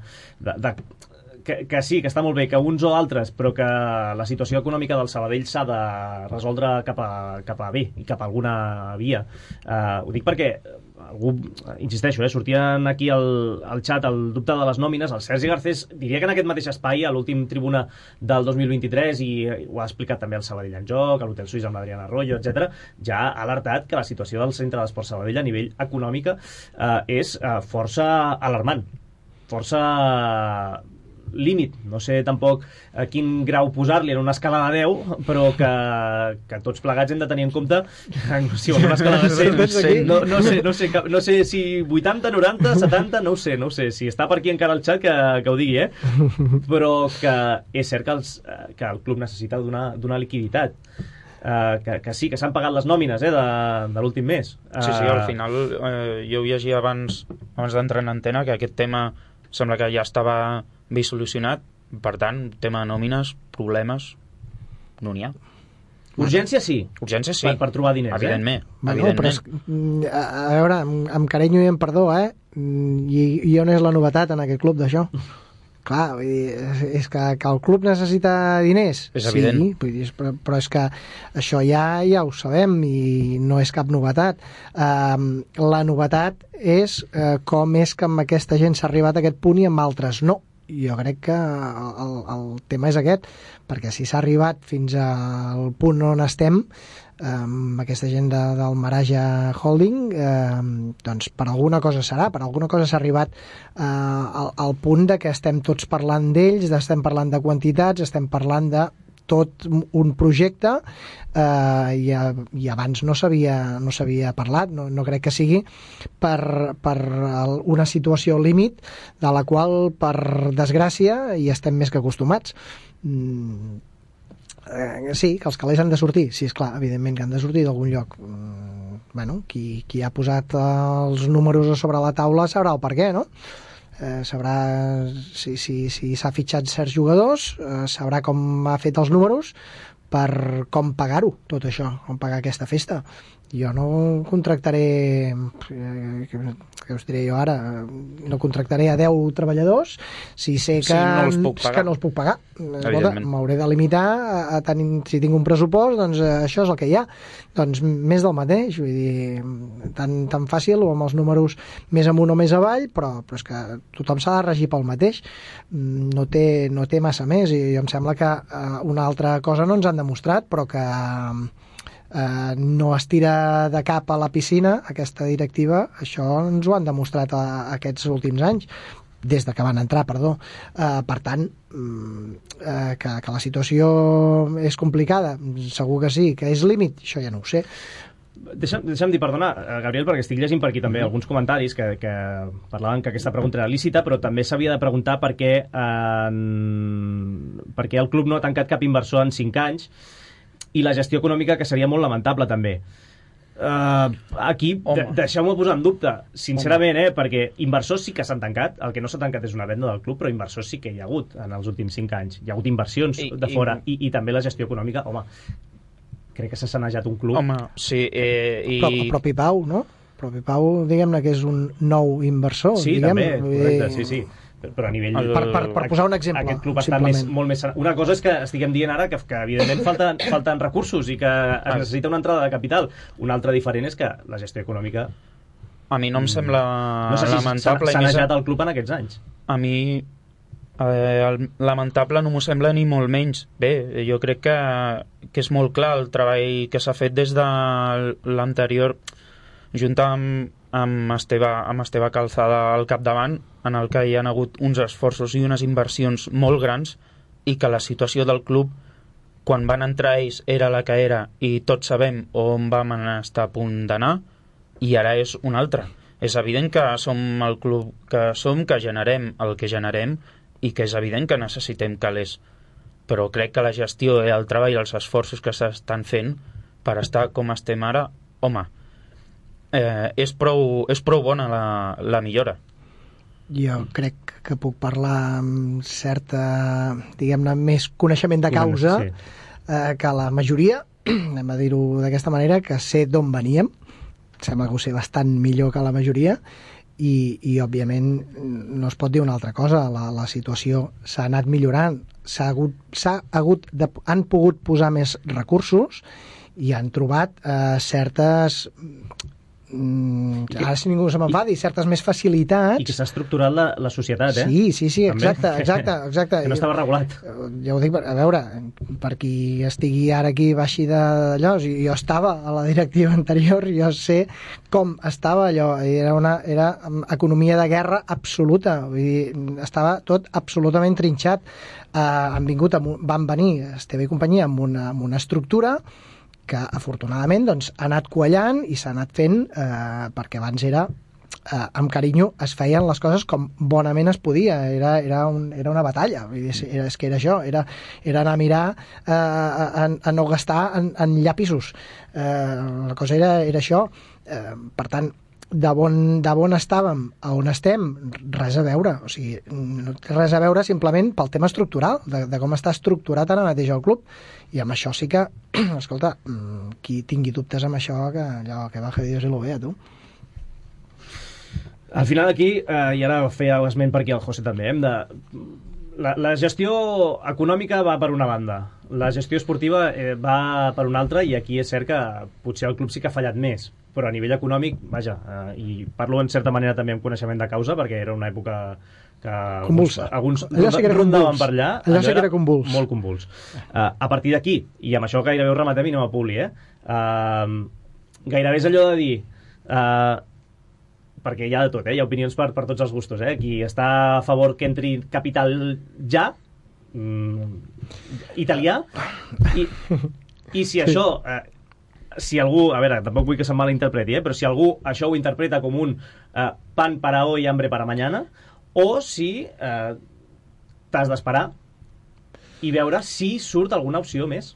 Que sí, que està molt bé, que uns o altres, però que la situació econòmica del Sabadell s'ha de resoldre cap a bé i cap a alguna via. Ho dic perquè algú, insisteixo, sortien aquí al xat el dubte de les nòmines. El Sergi Garcés diria que en aquest mateix espai, a l'últim tribuna del 2023, i ho ha explicat també el Sabadell en Joc, a l'Hotel Suís amb l'Adriana Arroyo, etc., ja ha alertat que la situació del Centre d'Esport Sabadell a nivell econòmic és força alarmant, força límit. No sé tampoc a quin grau posar-li en una escala de 10, però que tots plegats hem de tenir en compte si en una escala de 100, no sé si 80, 90, 70, no ho sé, si està per aquí encara el xat que ho digui, però que és cert que el club necessita donar liquiditat. Que sí, que s'han pagat les nòmines de l'últim mes. Sí, al final jo llegia abans d'entrar en antena que aquest tema sembla que ja estava bé solucionat, per tant, tema de nòmines, problemes, no n'hi ha. Urgència sí. Urgència sí. Per trobar diners, evidentment. Bueno, però a veure, amb carinyo i amb perdó, i on és la novetat en aquest club d'això? Clar, vull dir, és que el club necessita diners. És evident. Sí, vull dir, però és que això ja ho sabem i no és cap novetat. La novetat és com és que amb aquesta gent s'ha arribat a aquest punt i amb altres no. Jo crec que el tema és aquest, perquè si s'ha arribat fins al punt on estem, amb aquesta gent del Maraja Holding, doncs per alguna cosa serà, per alguna cosa s'ha arribat al punt de que estem tots parlant d'ells, estem parlant de quantitats, estem parlant de tot un projecte, i abans no s'havia parlat. No crec que sigui per una situació límit de la qual, per desgràcia, hi estem més que acostumats. Sí, que els calés han de sortir, sí, esclar, evidentment que han de sortir d'algun lloc. Bueno, qui ha posat els números a sobre la taula sabrà el per què, no? Sabrà si s'ha fitxat certs jugadors, sabrà com ha fet els números, per com pagar-ho, tot això, com pagar aquesta festa. Jo no contractaré, què us diré jo ara, no contractaré a 10 treballadors si sé que, que no els puc pagar. M'hauré de limitar a tenir, si tinc un pressupost, doncs això és el que hi ha. Doncs més del mateix, vull dir, tan fàcil o amb els números més amunt o més avall, però és que tothom s'ha de regir pel mateix. No té massa més, i em sembla que una altra cosa no ens han demostrat, però que no es tira de cap a la piscina aquesta directiva, això ens ho han demostrat aquests últims anys, des de que van entrar, perdó. Per tant, que la situació és complicada, segur que sí. Que és límit, això ja no ho sé. Deixa'm dir, perdona, Gabriel, perquè estic llegint per aquí també alguns comentaris que parlaven que aquesta pregunta era lícita, però també s'havia de preguntar per què el club no ha tancat cap inversor en 5 anys, i la gestió econòmica, que seria molt lamentable també. Aquí deixeu-m'ho posar en dubte sincerament, perquè inversors sí que s'han tancat. El que no s'ha tancat és una venda del club, però inversors sí que hi ha hagut en els últims 5 anys. Hi ha hagut inversions de fora i també la gestió econòmica. Home, crec que s'ha sanejat un club. Home, sí, però Pipau, no? Però Pipau, diguem-ne que és un nou inversor. Sí, també, correcte, sí. Però a nivell... Per posar un exemple, aquest club està molt més... Una cosa és que estiguem dient ara que evidentment falten recursos i que es necessita una entrada de capital. Una altra diferent és que la gestió econòmica... A mi no em sembla lamentable. S'ha sanejat el club en aquests anys. A mi lamentable no m'ho sembla ni molt menys. Bé, jo crec que és molt clar el treball que s'ha fet des de l'anterior, junt amb Esteve Calzada al capdavant, en el que hi ha hagut uns esforços i unes inversions molt grans, i que la situació del club, quan van entrar ells, era la que era, i tots sabem on vam estar a punt d'anar, i ara és una altra. És evident que som el club que som, que generem el que generem, i que és evident que necessitem calés. Però crec que la gestió i el treball i els esforços que s'estan fent per estar com estem ara, home, és prou bona la millora. Jo crec que puc parlar amb certa, diguem-ne, més coneixement de causa que la majoria, anem a dir-ho d'aquesta manera, que sé d'on veníem. Sembla que ho sé bastant millor que la majoria, i òbviament no es pot dir una altra cosa. La situació s'ha anat millorant, han pogut posar més recursos i han trobat certes... ara si ningú se m'enfadi, certes més facilitats, i que s'ha estructurat la societat, sí, exacte. Que no estava regulat. Ja ho dic, a veure, per qui estigui ara aquí baixi d'allò, jo estava a la directiva anterior, jo sé com estava allò, era economia de guerra absoluta, vull dir, estava tot absolutament trinxat. Van venir Esteve i companyia amb una estructura que afortunadament doncs, ha anat quallant i s'ha anat fent, perquè abans era amb carinyo es feien les coses com bonament es podia, era una batalla, és que era això, era anar a mirar a no gastar en llapisos, la cosa era això. Per tant, de bon estàvem a on estem, res a veure, o sigui, no té res a veure simplement pel tema estructural, de com està estructurat ara mateix el club, i amb això sí que, escolta, qui tingui dubtes amb això, que baje Dios y lo vea, tu. Al final aquí, i ara feia esment per aquí el José també, la gestió econòmica va per una banda, la gestió esportiva va per una altra, i aquí és cert que potser el club sí que ha fallat més, però a nivell econòmic, vaja, i parlo en certa manera també amb coneixement de causa, perquè era una època que alguns rondaven per allà, allò sí que era convuls. Molt convuls. A partir d'aquí, i amb això gairebé ho rematem i no m'apuli, gairebé és allò de dir... perquè hi ha de tot, hi ha opinions per tots els gustos, qui està a favor que entri capital ja, italià, i si això, si algú, a veure, tampoc vull que se'm malinterpreti, però si algú això ho interpreta com un pan para hoy, hambre para mañana, o si t'has d'esperar i veure si surt alguna opció més.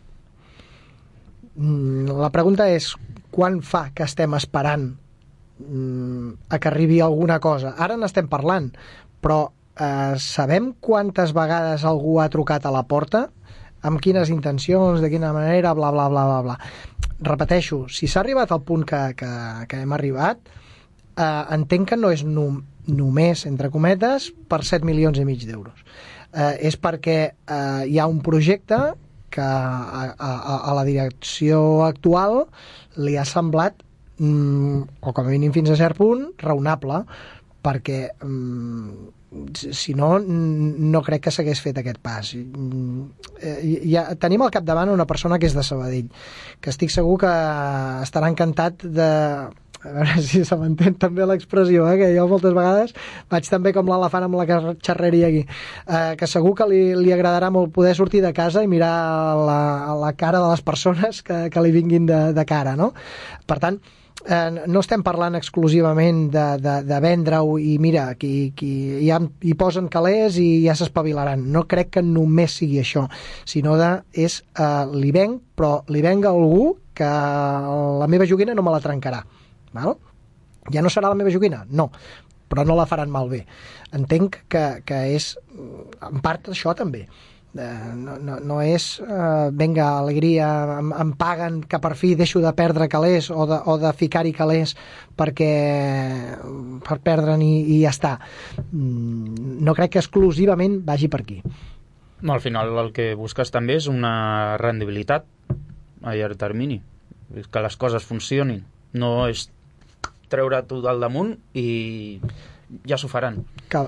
La pregunta és, quan fa que estem esperant a que arribi alguna cosa? Ara n'estem parlant, però sabem quantes vegades algú ha trucat a la porta amb quines intencions, de quina manera, bla, bla, bla, bla, bla. Repeteixo, si s'ha arribat al punt que hem arribat, entenc que no és només, entre cometes, per 7 milions i mig d'euros. És perquè hi ha un projecte que a la direcció actual li ha semblat, o com a mínim fins a cert punt, raonable, perquè si no, no crec que s'hagués fet aquest pas. Tenim al capdavant una persona que és de Sabadell, que estic segur que estarà encantat de... A veure si se m'entén també l'expressió, que jo moltes vegades vaig també com l'elefant amb la xarreria aquí, que segur que li agradarà molt poder sortir de casa i mirar la cara de les persones que li vinguin de cara, no? Per tant, no estem parlant exclusivament de vendre-ho i mira, hi posen calés i ja s'espavilaran. No crec que només sigui això, sinó li venc, però li venc a algú que la meva joguina no me la trencarà. Val? Ja no serà la meva joguina? No, però no la faran malbé. Entenc que és en part això també. No és venga, alegria, em paguen que per fi deixo de perdre calés o de ficar-hi calés per perdre'n i ja està. No crec que exclusivament vagi per aquí. No, al final el que busques també és una rendibilitat a llarg termini, que les coses funcionin, no és treure tu del damunt i ja s'ho faran. Ja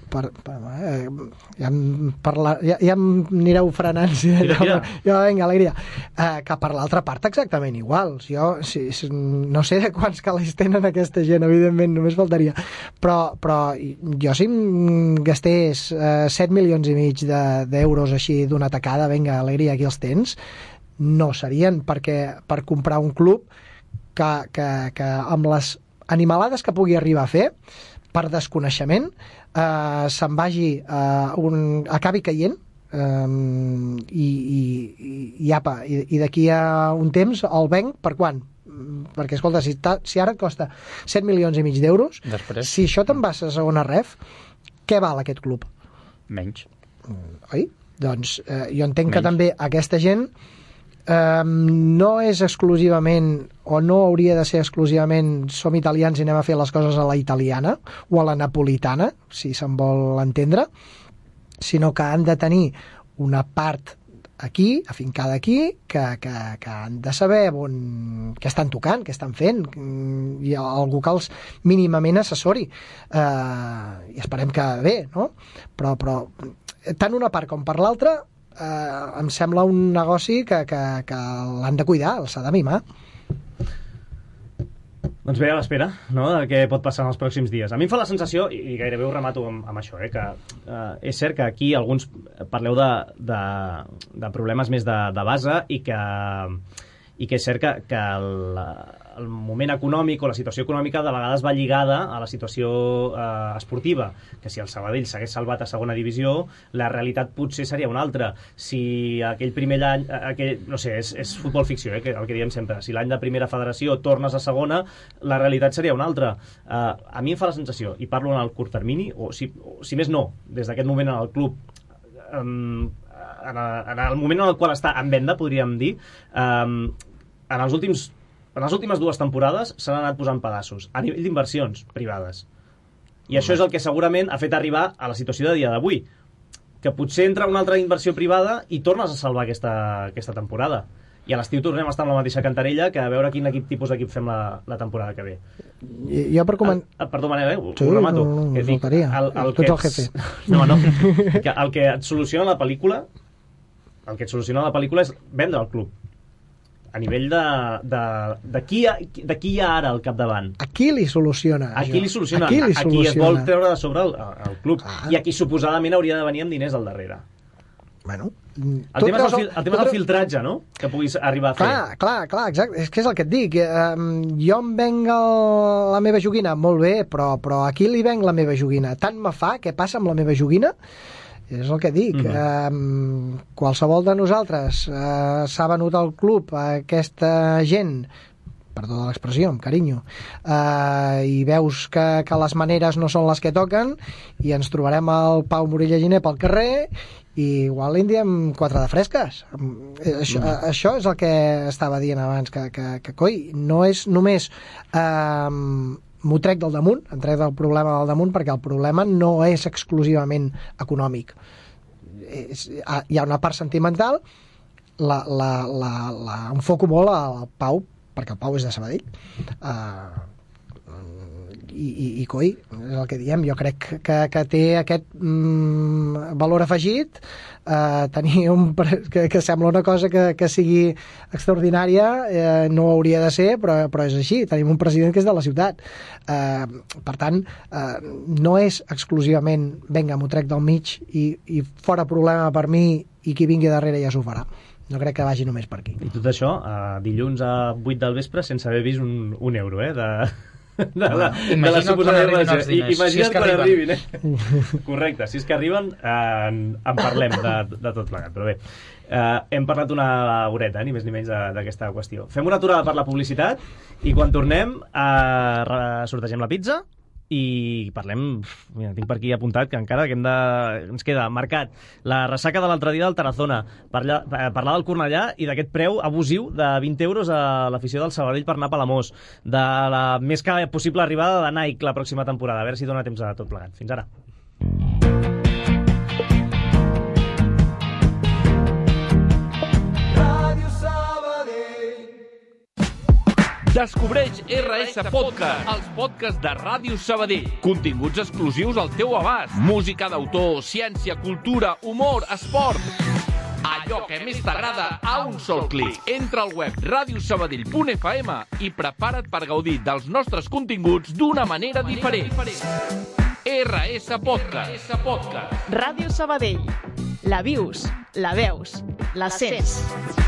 em anireu frenant. Jo, vinga, alegria. Que per l'altra part exactament igual. Jo no sé de quants calés tenen aquesta gent, evidentment, només faltaria. Però jo si em gastés 7 milions i mig d'euros així d'una tacada, vinga, alegria, aquí els tens, no serien perquè per comprar un club que amb les animalades que pugui arribar a fer per desconeixement se'n vagi acabi caient i d'aquí a un temps el venc per quan? Perquè escolta, si ara et costa 7 milions i mig d'euros, si això te'n vas a segona ref, què val aquest club? Menys. Oi? Doncs jo entenc que també aquesta gent no és exclusivament o no hauria de ser exclusivament som italians i anem a fer les coses a la italiana o a la napolitana, si se'n vol entendre, sinó que han de tenir una part aquí, afincada aquí, que han de saber què estan tocant, què estan fent, i algú que els mínimament assessori, i esperem que bé, no? Però tant una part com per l'altra em sembla un negoci que l'han de cuidar, s'ha de mimar. Doncs bé, a l'espera, no?, de què pot passar en els pròxims dies. A mi em fa la sensació, i gairebé ho remato amb això, que és cert que aquí alguns parleu de problemes més de base i que és cert que el moment econòmic o la situació econòmica de vegades va lligada a la situació esportiva, que si el Sabadell s'hagués salvat a segona divisió, la realitat potser seria una altra. Si aquell primer any, no sé, és futbol ficció, el que diem sempre, si l'any de primera federació tornes a segona, la realitat seria una altra. A mi em fa la sensació, i parlo en el curt termini, o si més no, des d'aquest moment en el club, en el moment en el qual està en venda, podríem dir, en les últimes 2 temporades s'han anat posant pedaços a nivell d'inversions privades, i això és el que segurament ha fet arribar a la situació de dia d'avui, que potser entra una altra inversió privada i tornes a salvar aquesta temporada, i a l'estiu tornem a estar amb la mateixa cantarella, que a veure quin tipus d'equip fem la temporada que ve. Jo per comentar... Perdó, Manel, ho remato. No faltaria. Tu ets el jefe. No. Que el que et soluciona la pel·lícula és vendre el club. A nivell de qui hi ha ara al capdavant. A qui li soluciona? A qui es vol treure de sobre el club. I a qui suposadament hauria de venir amb diners al darrere. Bueno, el tema és el filtratge, no?, que puguis arribar a fer. Clar, exacte. És que és el que et dic. Jo em venc la meva joguina, molt bé, però a qui li venc la meva joguina? Tant me fa què passa amb la meva joguina? És el que dic. Qualsevol de nosaltres s'ha venut al club a aquesta gent, perdó de l'expressió, amb carinyo, i veus que les maneres no són les que toquen, i ens trobarem el Pau Morella Giner pel carrer i igual li en diem 4 de fresques. Això és el que estava dient abans, que coi, no és només m'ho trec del damunt, em trec del problema del damunt, perquè el problema no és exclusivament econòmic. Hi ha una part sentimental, enfoco molt al Pau, perquè el Pau és de Sabadell, i coi, és el que diem, jo crec que té aquest valor afegit, tenir que sembla una cosa que sigui extraordinària, no hauria de ser, però és així, tenim un president que és de la ciutat. Per tant, no és exclusivament vinga, m'ho trec del mig i fora problema per mi i qui vingui darrere ja s'ho farà. No crec que vagi només per aquí. I tot això, dilluns a 8 del vespre, sense haver vist un euro, de la suposada relació. Imagina't quan arribin, Correcte, si és que arriben en parlem de tot plegat, però bé, hem parlat una horeta, ni més ni menys d'aquesta qüestió. Fem una aturada per la publicitat i quan tornem sortegem la pizza i parlem, mira, tinc per aquí apuntat que encara que ens queda marcat la ressaca de l'altre dia del Tarazona, parlar del Cornellà i d'aquest preu abusiu de 20 euros a l'afició del Sabadell per anar a Palamós, de la més que possible arribada de Nike la pròxima temporada, a veure si dona temps a tot plegat. Fins ara. Descobreix RS Podcast, els podcasts de Ràdio Sabadell. Continguts exclusius al teu abast. Música d'autor, ciència, cultura, humor, esport. Allò que més t'agrada a un sol clic. Entra al web radiosabadell.fm i prepara't per gaudir dels nostres continguts d'una manera diferent. RS Podcast. Ràdio Sabadell. La vius, la veus, la sents.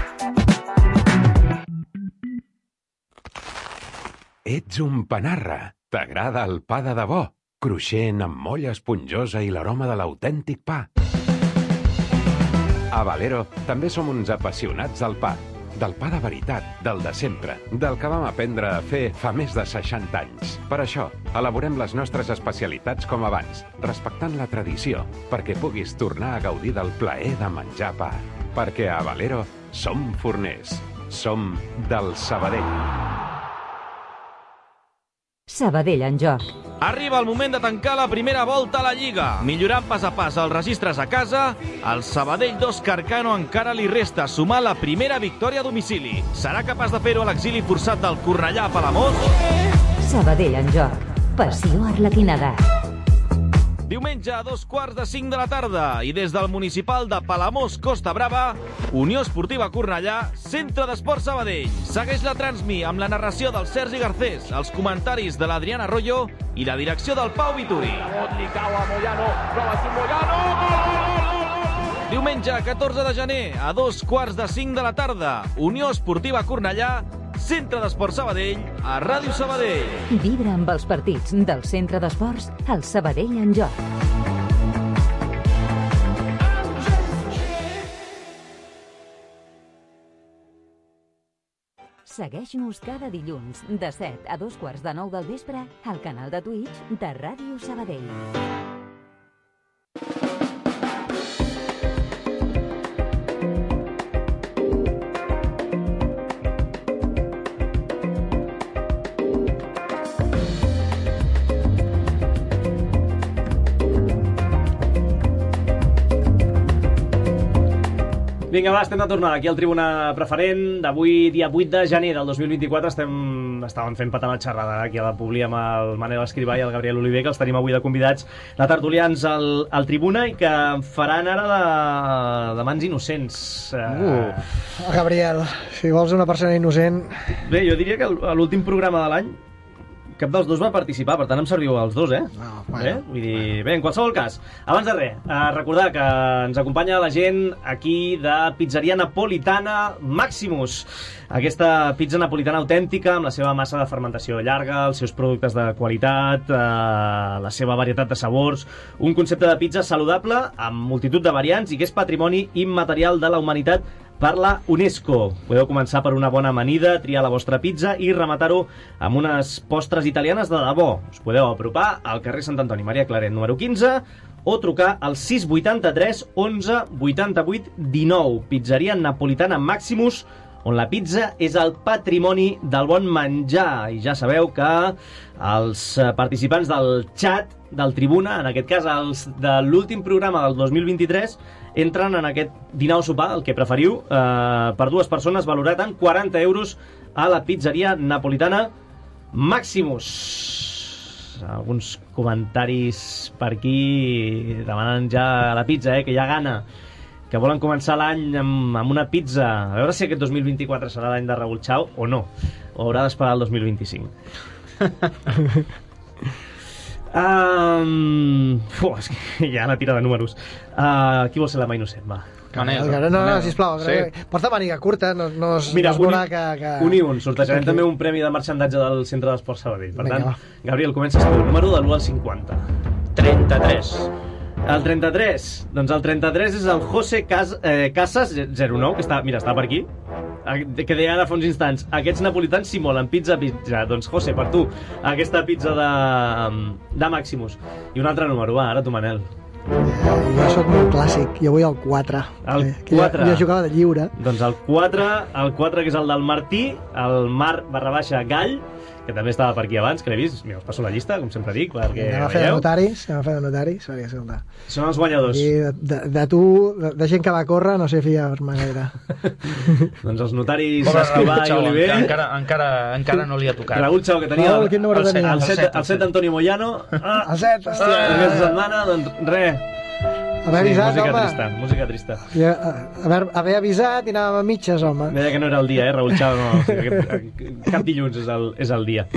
Ets un panarra. T'agrada el pa de debò, cruixent amb molla esponjosa i l'aroma de l'autèntic pa. A Valero també som uns apassionats del pa de veritat, del de sempre, del que vam aprendre a fer fa més de 60 anys. Per això, elaborem les nostres especialitats com abans, respectant la tradició, perquè puguis tornar a gaudir del plaer de menjar pa. Perquè a Valero som forners, som del Sabadell. Sabadell en joc. Arriba el moment de tancar la primera volta a la Lliga. Millorant pas a pas els registres a casa, al Sabadell d'Òscar Cano encara li resta sumar la primera victòria a domicili. Serà capaç de fer-ho a l'exili forçat del Cornellà a Palamós? Sabadell en joc. Passió arlequinada. Diumenge a 4:45 de la tarda i des del municipal de Palamós, Costa Brava, Unió Esportiva Cornellà, Centre d'Esport Sabadell. Segueix la Transmi amb la narració del Sergi Garcés, els comentaris de l'Adriana Arroyo i la direcció del Pau Vituri. Diumenge 14 de gener a 2:45 de la tarda, Unió Esportiva Cornellà, Centre d'Esports Sabadell, a Ràdio Sabadell. Vibra amb els partits del Centre d'Esports al Sabadell en joc. Segueix-nos cada dilluns de 7 a 8:45 del vespre al canal de Twitch de Ràdio Sabadell. Vinga, va, estem de tornada aquí al Tribuna Preferent d'avui, dia 8 de gener del 2024. Estàvem fent patar la xerrada aquí a la Publi amb el Manel Escrivà i el Gabriel Oliver, que els tenim avui de convidats de tertulians al Tribuna i que faran ara de mans innocents. Gabriel, si vols una persona innocent... Bé, jo diria que a l'últim programa de l'any cap dels dos va participar, per tant em serviu els dos, No, bueno, Vull dir, bé, en qualsevol cas, abans de res, recordar que ens acompanya la gent aquí de Pizzeria Napolitana Maximus. Aquesta pizza napolitana autèntica, amb la seva massa de fermentació llarga, els seus productes de qualitat, la seva varietat de sabors, un concepte de pizza saludable amb multitud de variants i que és patrimoni immaterial de la humanitat per la UNESCO. Podeu començar per una bona amanida, triar la vostra pizza i rematar-ho amb unes postres italianes de debò. Us podeu apropar al carrer Sant Antoni Maria Claret número 15 o trucar al 683 11 88 19. Pizzeria napolitana Maximus, on la pizza és el patrimoni del bon menjar. I ja sabeu que els participants del chat del Tribuna, en aquest cas els de l'últim programa del 2023, entren en aquest dinar o sopar, el que preferiu, per dues persones, valorat en 40 euros a la pizzeria napolitana Maximus. Alguns comentaris per aquí demanant ja la pizza, que hi ha gana, que volen començar l'any amb una pizza. A veure si aquest 2024 serà l'any de Raúl Chao o no, o haurà d'esperar el 2025. És que hi ha una tira de números. Qui vol ser la mà innocent, va? Manel. No, sisplau, sí. Porta màniga curta, no es veurà que... Un i un, sortejarem també un premi de marxandatge del Centre d'Esports Sabadell. Per tant, Gabriel, comences tu, número de l'1 al 50. 33. El 33, doncs el 33 és el José Casas 09, que està per aquí, que deia ara fa uns instants, aquests napolitans si molen pizza. Doncs José, per tu, aquesta pizza de Maximus. I un altre número, va, ara tu, Manel. Jo soc molt clàssic, jo vull el 4. El 4. Jo jugava de lliure. Doncs el 4, que és el del Martí, el Mar_Gall, que també estava per aquí abans, que l'he vist. Mira, us passo la llista, com sempre dic, perquè anem a fer de notaris, Són els guanyadors. De tu, de gent que va córrer, no sé fiar-me gaire. Doncs els notaris Escobar i Oliver. Encara no li ha tocat. Raúl Chao, que tenia el 7 Antonio Moyano. El 7, hòstia. Aquesta setmana, doncs res. Haver avisat, música trista. Haver avisat i anàvem a mitges, home. Deia que no era el dia, Raúl Chao, no. Cap dilluns és el dia.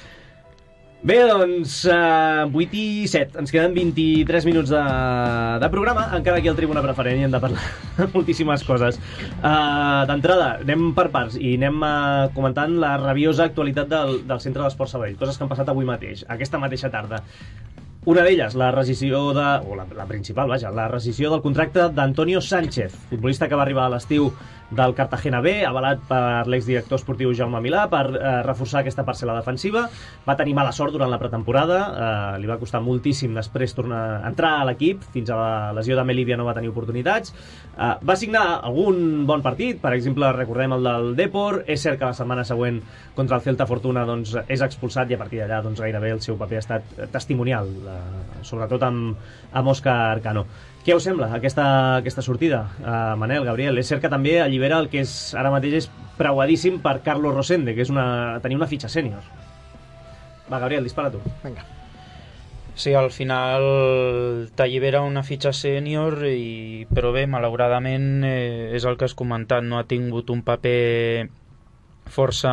Bé, doncs, 8 i 7. Ens queden 23 minuts de programa. Encara aquí al Tribuna Preferent i hem de parlar moltíssimes coses. D'entrada, anem per parts i anem comentant la rabiosa actualitat del Centre d'Esports Sabadell. Coses que han passat avui mateix, aquesta mateixa tarda. Una d'elles, la rescissió la principal, vaja, la rescissió del contracte d'Antonio Sánchez, futbolista que va arribar a l'estiu del Cartagena B, avalat per l'exdirector esportiu Jaume Milà, per reforçar aquesta parcel·la defensiva. Va tenir mala sort durant la pretemporada, li va costar moltíssim després entrar a l'equip, fins a la lesió de Melívia no va tenir oportunitats. Va signar algun bon partit, per exemple, recordem el del Depor. És cert que la setmana següent contra el Celta Fortuna doncs, és expulsat i a partir d'allà doncs, gairebé el seu paper ha estat testimonial, sobretot amb Òscar Cano. Què us sembla aquesta sortida, Manel, Gabriel? És cert que també allibera el que ara mateix és preuadíssim per Carlos Rosende, que és tenir una fitxa sènior. Va, Gabriel, dispara tu. Vinga. Sí, al final t'allibera una fitxa sènior, però bé, malauradament és el que has comentat, no ha tingut un paper força,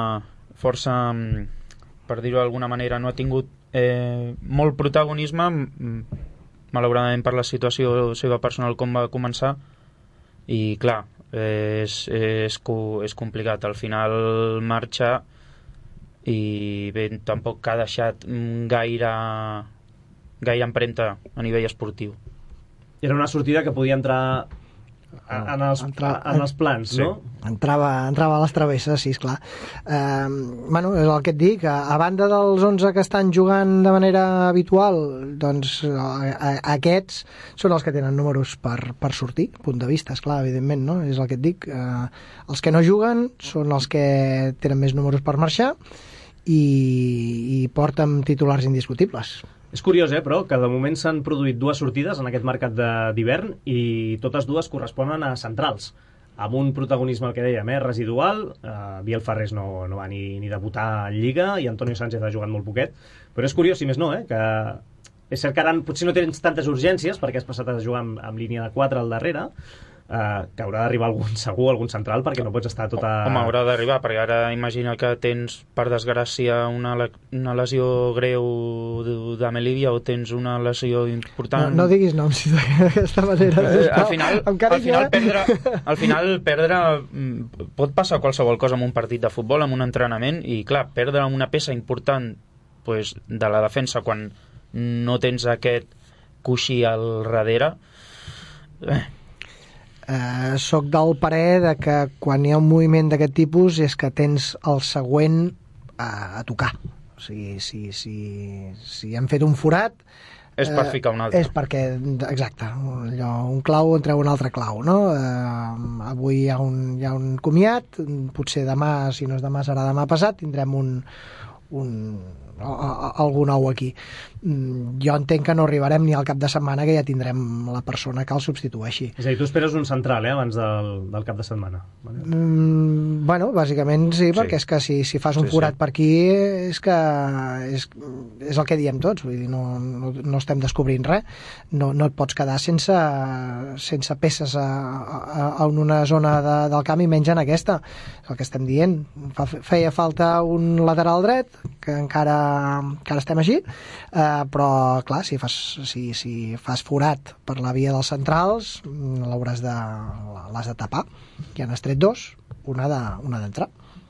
per dir-ho d'alguna manera, no ha tingut molt protagonisme, malauradament per la situació seva personal com va començar, i clar, és complicat. Al final marxa i bé, tampoc ha deixat gaire empremta a nivell esportiu. Era una sortida que podia entrar en els plans, no? Entrava a les travesses, sí, esclar. Bueno, és el que et dic, a banda dels 11 que estan jugant de manera habitual, doncs aquests són els que tenen números per sortir, punt de vista, esclar, evidentment, no? És el que et dic, els que no juguen són els que tenen més números per marxar i porten titulars indiscutibles. És curiós, però, que de moment s'han produït dues sortides en aquest mercat d'hivern i totes dues corresponen a centrals, amb un protagonisme, el que dèiem, residual. Biel Farrés no va ni debutar en Lliga i Antonio Sánchez ha jugat molt poquet, però és curiós, si més no, que és cert que ara potser no tens tantes urgències perquè has passat a jugar amb línia de 4 al darrere, que haurà d'arribar algun central perquè no pots estar tota... Home, haurà d'arribar, perquè ara imagina que tens, per desgràcia, una lesió greu de Melívia o tens una lesió important... No diguis noms d'aquesta manera. Al final perdre pot passar qualsevol cosa en un partit de futbol, en un entrenament, i clar, perdre una peça important de la defensa quan no tens aquest coixí al darrere... Soc del parer de que quan hi ha un moviment d'aquest tipus és que tens el següent a tocar. O sigui, si han fet un forat, És per ficar un altre. És perquè, exacte, allò, un clau en treu un altre clau, no? Avui hi ha un comiat, potser demà, si no és demà serà demà passat, tindrem algú nou aquí. Jo entenc que no arribarem ni al cap de setmana que ja tindrem la persona que el substitueixi. És a dir, tu esperes un central, abans del cap de setmana. Bueno, bàsicament sí, perquè és que si fas un forat per aquí és que és el que diem tots, vull dir, no estem descobrint res. No et pots quedar sense peces en una zona del camp i menys en aquesta. És el que estem dient. Feia falta un lateral dret, que encara estem així, però clar, si fas forat per la via dels centrals l'has de tapar. Ja n'has tret dos, una d'entrar.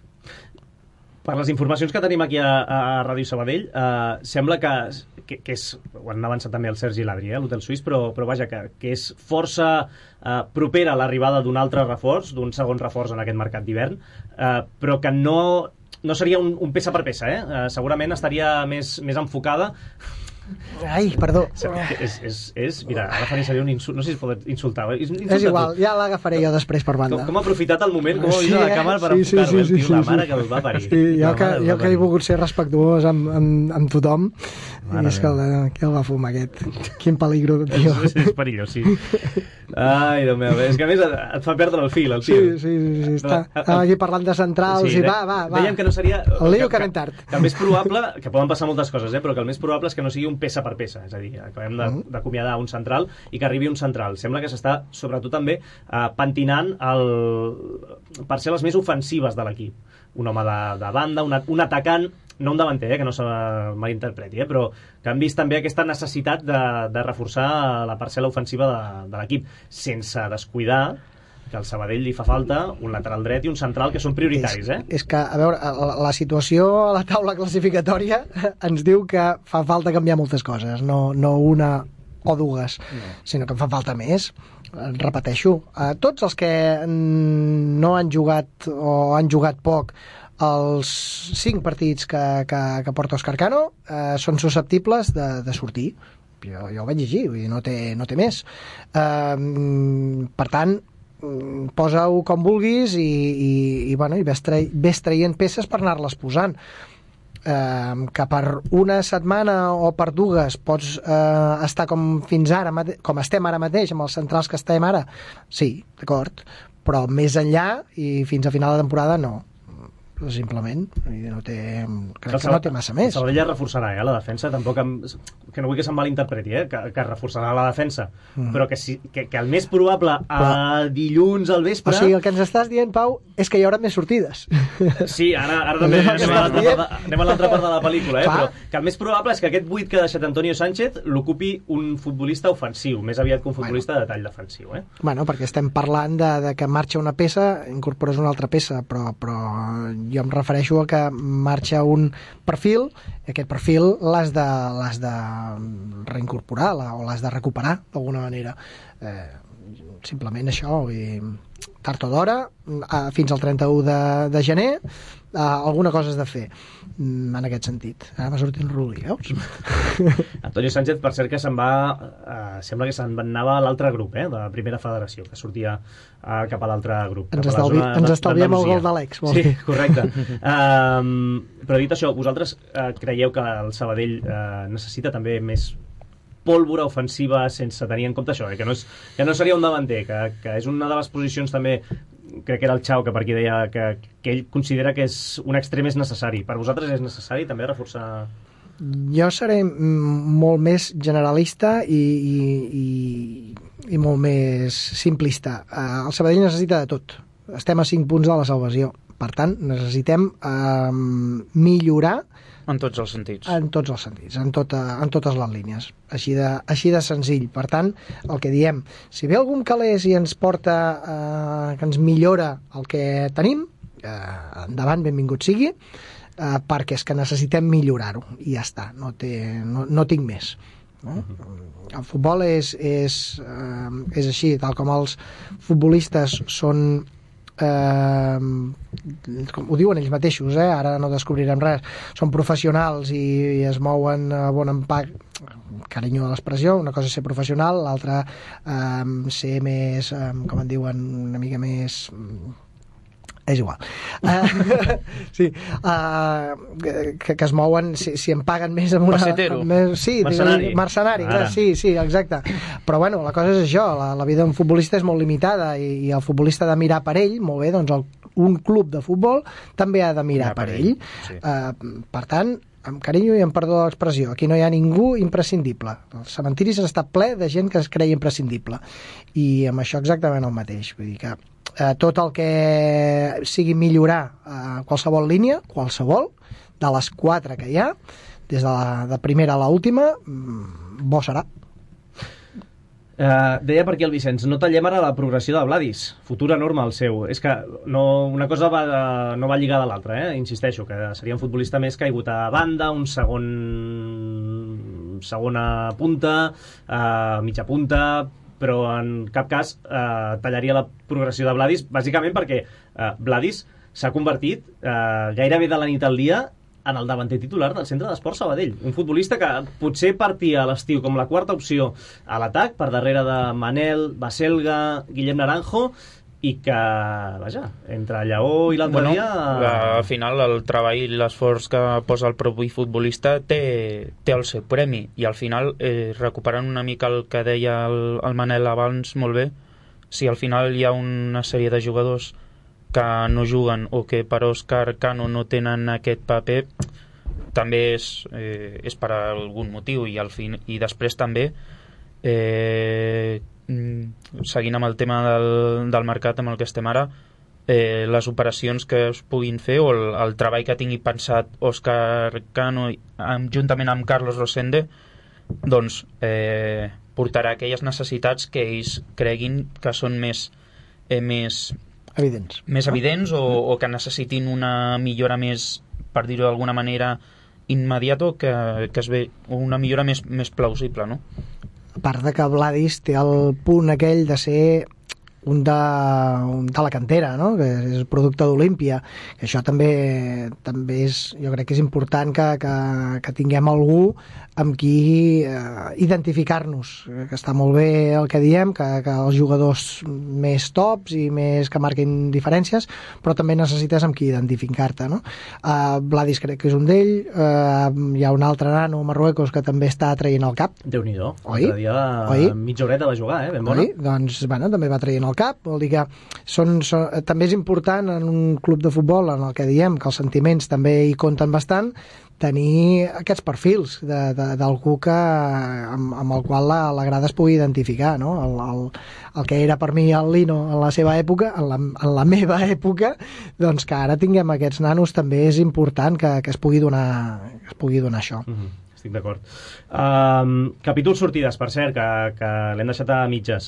Per les informacions que tenim aquí a Ràdio Sabadell, sembla que és, ho han avançat també el Sergi i l'Adri, l'Hotel Suís, però vaja, que és força propera a l'arribada d'un altre reforç, d'un segon reforç en aquest mercat d'hivern, però que no seria un peça per peça, segurament estaria més enfocada. Ai, perdó. Mira, ara faré servir un insult, no sé si es pot insultar. És igual, ja l'agafaré jo després per banda. Com ha aprofitat el moment, com ha vist a la càmera per enfocar-ho, el tio, la mare que el va parir. Jo que he volgut ser respectuós amb tothom, i és que el va fumar aquest. Quin peligro, tio. És perillós, sí. Ai, Déu meu, és que a més et fa perdre el fil, el tio. Sí, estàvem aquí parlant de centrals i va. Dèiem que no seria... El lío que anem tard. Que el més probable, que poden passar moltes coses, però que el més probable és que no sigui un peça per peça, és a dir, acabem d'acomiadar un central i que arribi un central. Sembla que s'està, sobretot també, pentinant parcel·les més ofensives de l'equip. Un home de banda, un atacant, no un davanter, que no se malinterpreti, però que han vist també aquesta necessitat de reforçar la parcel·la ofensiva de l'equip, sense descuidar que al Sabadell li fa falta un lateral dret i un central que són prioritaris, És que, a veure, la situació a la taula classificatòria ens diu que fa falta canviar moltes coses, no una o dues, sinó que en fa falta més. Repeteixo, tots els que no han jugat o han jugat poc els 5 partits que porta Òscar Cano són susceptibles de sortir. Jo ho vaig llegir, vull dir, no té més. Per tant, posa-ho com vulguis i ves traient peces per anar-les posant. Que per una setmana o per dues pots estar com fins ara, com estem ara mateix amb els centrals que estem ara, sí, d'acord, però més enllà i fins a final de temporada no, simplement crec que no té massa més. El Sabadell ja reforçarà la defensa, tampoc que no vull que se'n malinterpreti, que reforçarà la defensa, però que el més probable dilluns al vespre... O sigui, el que ens estàs dient, Pau, és que hi haurà més sortides. Sí, ara també anem a l'altra part de la pel·lícula, però que el més probable és que aquest buit que ha deixat Antonio Sánchez l'ocupi un futbolista ofensiu, més aviat que un futbolista de tall defensiu. Bueno, perquè estem parlant de que marxa una peça, incorpores una altra peça, però jo em refereixo a que marxa un perfil, i aquest perfil l'has de reincorporar o l'has de recuperar d'alguna manera. Simplement això, tard o d'hora, fins al 31 de gener, alguna cosa has de fer en aquest sentit. Ara va sortir el Ruli, veus? Antonio Sánchez, per cert, que sembla que se'n anava a l'altre grup, de la primera federació, que sortia cap a l'altre grup. Ens estalviem el gol de l'ex, vol dir. Sí, correcte. Però dit això, vosaltres creieu que el Sabadell necessita també més pólvora ofensiva sense tenir en compte això, que no seria un davanter, que és una de les posicions també, crec que era el Xau que per aquí deia que ell considera que és un extrem és necessari. Per vosaltres és necessari també reforçar? Jo seré molt més generalista i molt més simplista. El Sabadell necessita de tot. Estem a 5 punts de la salvació. Per tant, necessitem millorar en tots els sentits. En tots els sentits, en totes les línies. Així de senzill. Per tant, el que diem, si ve algun calés i ens porta, que ens millora el que tenim, endavant, benvingut sigui, perquè és que necessitem millorar-ho. I ja està, no tinc més. El futbol és així, tal com els futbolistes són com ho diuen ells mateixos, ara no descobrirem res, són professionals i es mouen a bon empac, carinyo a l'expressió, una cosa és ser professional, l'altra ser més, com en diuen, una mica més... és igual sí, que es mouen si em paguen més amb una... sí, mercenari, sí, exacte, però bueno, la cosa és això, la vida d'un futbolista és molt limitada i el futbolista ha de mirar per ell, molt bé, doncs un club de futbol també ha de mirar per ell, sí. Per tant, amb carinyo i amb perdó de l'expressió, aquí no hi ha ningú imprescindible, el cementiri està ple de gent que es creia imprescindible i amb això exactament el mateix, vull dir que tot el que sigui millorar qualsevol línia, qualsevol de les 4 que hi ha des de primera a l'última, bo serà. Deia per aquí el Vicenç, no tallem ara la progressió de Vladis, futur enorme el seu, és que una cosa no va lligada a l'altra, insisteixo, que seria un futbolista més caigut a banda, un segona punta, mitja punta, però en cap cas tallaria la progressió de Vladis, bàsicament perquè Vladis s'ha convertit gairebé de la nit al dia en el davanter titular del Centre d'Esports Sabadell. Un futbolista que potser partia a l'estiu com la quarta opció a l'atac, per darrere de Manel, Baselga, Guillem Naranjo, i que, vaja, entre Lleó i l'altre dia... Al final el treball i l'esforç que posa el propi futbolista té el seu premi, i al final, recuperant una mica el que deia el Manel abans molt bé, si al final hi ha una sèrie de jugadors que no juguen o que per Òscar Cano no tenen aquest paper, també és per algun motiu, i després també seguint amb el tema del mercat amb el que estem ara, les operacions que es puguin fer o el treball que tingui pensat Òscar Cano juntament amb Carlos Rosende, doncs portarà aquelles necessitats que ells creguin que són més evidents o que necessitin una millora més, per dir-ho d'alguna manera, immediata, que es ve una millora més plausible, no? A part de que Vladis té el punt aquell de ser un de la cantera, no? Que és producte d'Olímpia, que això també és, jo crec que és important que tinguem algú amb qui identificar-nos, que està molt bé el que diem, que els jugadors més tops i més que marquin diferències, però també necessites amb qui identificar-te, no? Vladis crec que és un d'ell, hi ha un altre nano a Marruecos que també està traient el cap. Déu-n'hi-do, l'altre dia mitja horeta va jugar, ben bona. Doncs, bueno, també va traient el cap, vol dir que també és important en un club de futbol en el que diem que els sentiments també hi compten bastant, tenir aquests perfils d'algú amb el qual la grada es pugui identificar, no? El que era per mi el Lino en la seva època, en la meva època, doncs que ara tinguem aquests nanos també és important que es pugui donar això. Estic d'acord. Capítol sortides, per cert, que l'hem deixat a mitges.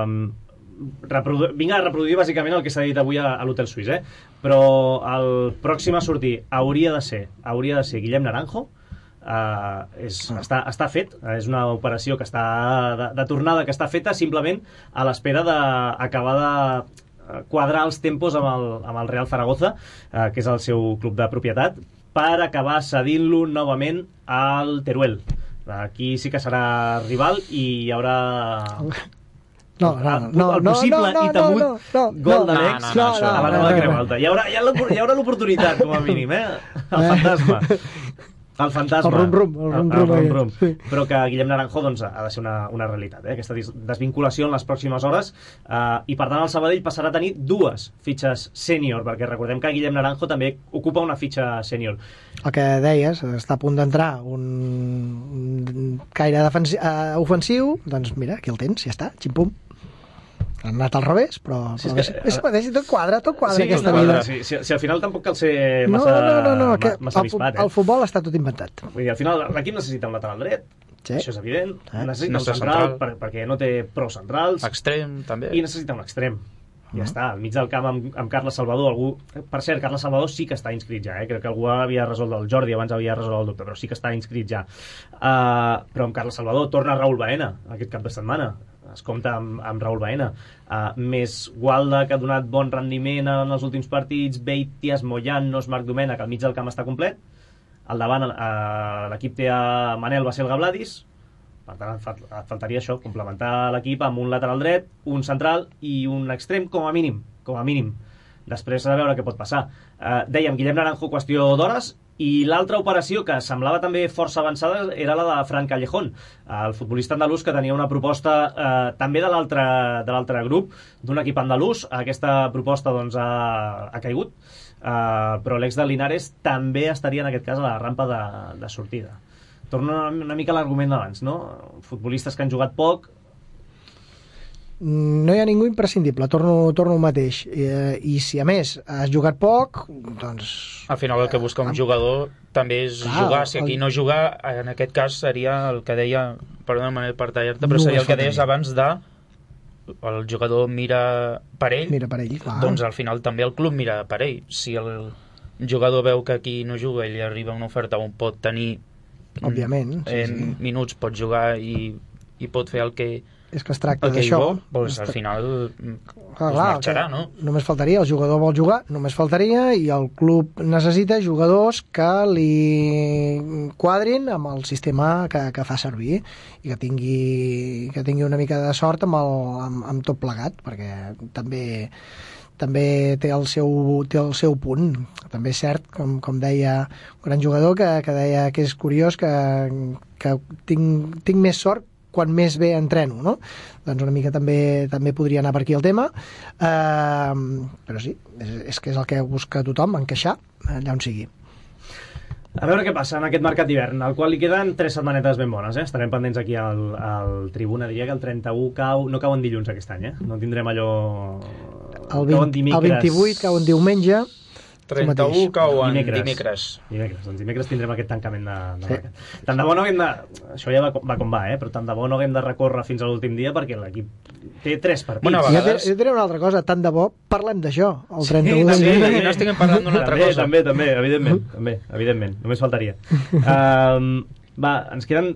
Vinc a reproduir bàsicament el que s'ha dit avui a l'Hotel Suís, però el pròxim a sortir hauria de ser Guillem Naranjo. Està fet, és una operació que està de tornada, que està feta simplement a l'espera d'acabar de quadrar els tempos amb el Real Zaragoza, que és el seu club de propietat, per acabar cedint-lo novament al Teruel. Aquí sí que serà rival i hi haurà... el possible i temut gol de l'Ex a la nova Creu Alta. Hi haurà l'oportunitat, com a mínim, el fantasma, el rum-rum, però que Guillem Naranjo doncs, ha de ser una realitat, aquesta desvinculació en les pròximes hores, i per tant el Sabadell passarà a tenir 2 fitxes sènior, perquè recordem que Guillem Naranjo també ocupa una fitxa sènior. El que deies, està a punt d'entrar un caire ofensiu, doncs mira, aquí el tens, ja està, xim-pum. Han anat al revés, però tot quadra aquesta vida. Si al final tampoc cal ser massa avispat. El futbol està tot inventat. Vull dir, al final l'equip necessita un lateral dret, això és evident, necessita un central perquè no té prou centrals, extrem també, i necessita un extrem. Ja està, al mig del camp amb Carles Salvador. Per cert, Carles Salvador sí que està inscrit ja, crec que algú havia resolt el Jordi, abans havia resolt el dubte, però sí que està inscrit ja. Però amb Carles Salvador torna Raül Baena aquest cap de setmana. es compta amb Raúl Baena, més Gualda, que ha donat bon rendiment en els últims partits, Beitias, Moyanos, Marc Domènech, al mig del camp està complet, al davant l'equip té a Manel Baselga Bladis, per tant et faltaria això, complementar l'equip amb un lateral dret, un central i un extrem com a mínim. Després a veure què pot passar. Dèiem, Guillem Naranjo, qüestió d'hores, i l'altra operació que semblava també força avançada era la de Fran Callejón, el futbolista andalús que tenia una proposta també de l'altre grup, d'un equip andalús. Aquesta proposta doncs, ha caigut, però l'ex de Linares també estaria en aquest cas a la rampa de sortida. Torna una mica a l'argument d'abans, no? Futbolistes que han jugat poc. No hi ha ningú imprescindible, torno al mateix. I si a més has jugat poc, doncs... Al final el que busca un jugador també és jugar. Si aquí no jugar, en aquest cas seria el que deia, perdona Manel per tallar-te, però seria el que deies abans de el jugador mira per ell, clar. Doncs al final també el club mira per ell. Si el jugador veu que aquí no juga i li arriba una oferta on pot tenir òbviament, minuts, pot jugar i pot fer el que és que es tracta d'això. Doncs al final marxarà, no? Només faltaria, el jugador vol jugar, només faltaria, i el club necessita jugadors que li quadrin amb el sistema que fa servir i que tingui una mica de sort amb tot plegat, perquè també té el seu punt. També és cert, com deia un gran jugador, que deia que és curiós que tinc més sort quan més bé entreno, no? Doncs una mica també podria anar per aquí el tema, però sí, és que és el que busca tothom, encaixar allà on sigui. A veure què passa en aquest mercat d'hivern, al qual li queden 3 setmanetes ben bones, Estarem pendents aquí al Tribuna. Diria que el 31 no cau en dilluns aquest any, No tindrem allò... El 28 cau en diumenge, 31 cau en dimecres. Doncs dimecres tindrem aquest tancament de mercat. Tant de bo no haguem de... Això ja va com va, però tant de bo no haguem de recórrer fins a l'últim dia perquè l'equip té 3 partits. Bueno, jo diré una altra cosa, tant de bo parlem d'això, el 31 de gener. Sí, no estiguem parlant d'una altra cosa. També, evidentment, només faltaria. Va, ens queden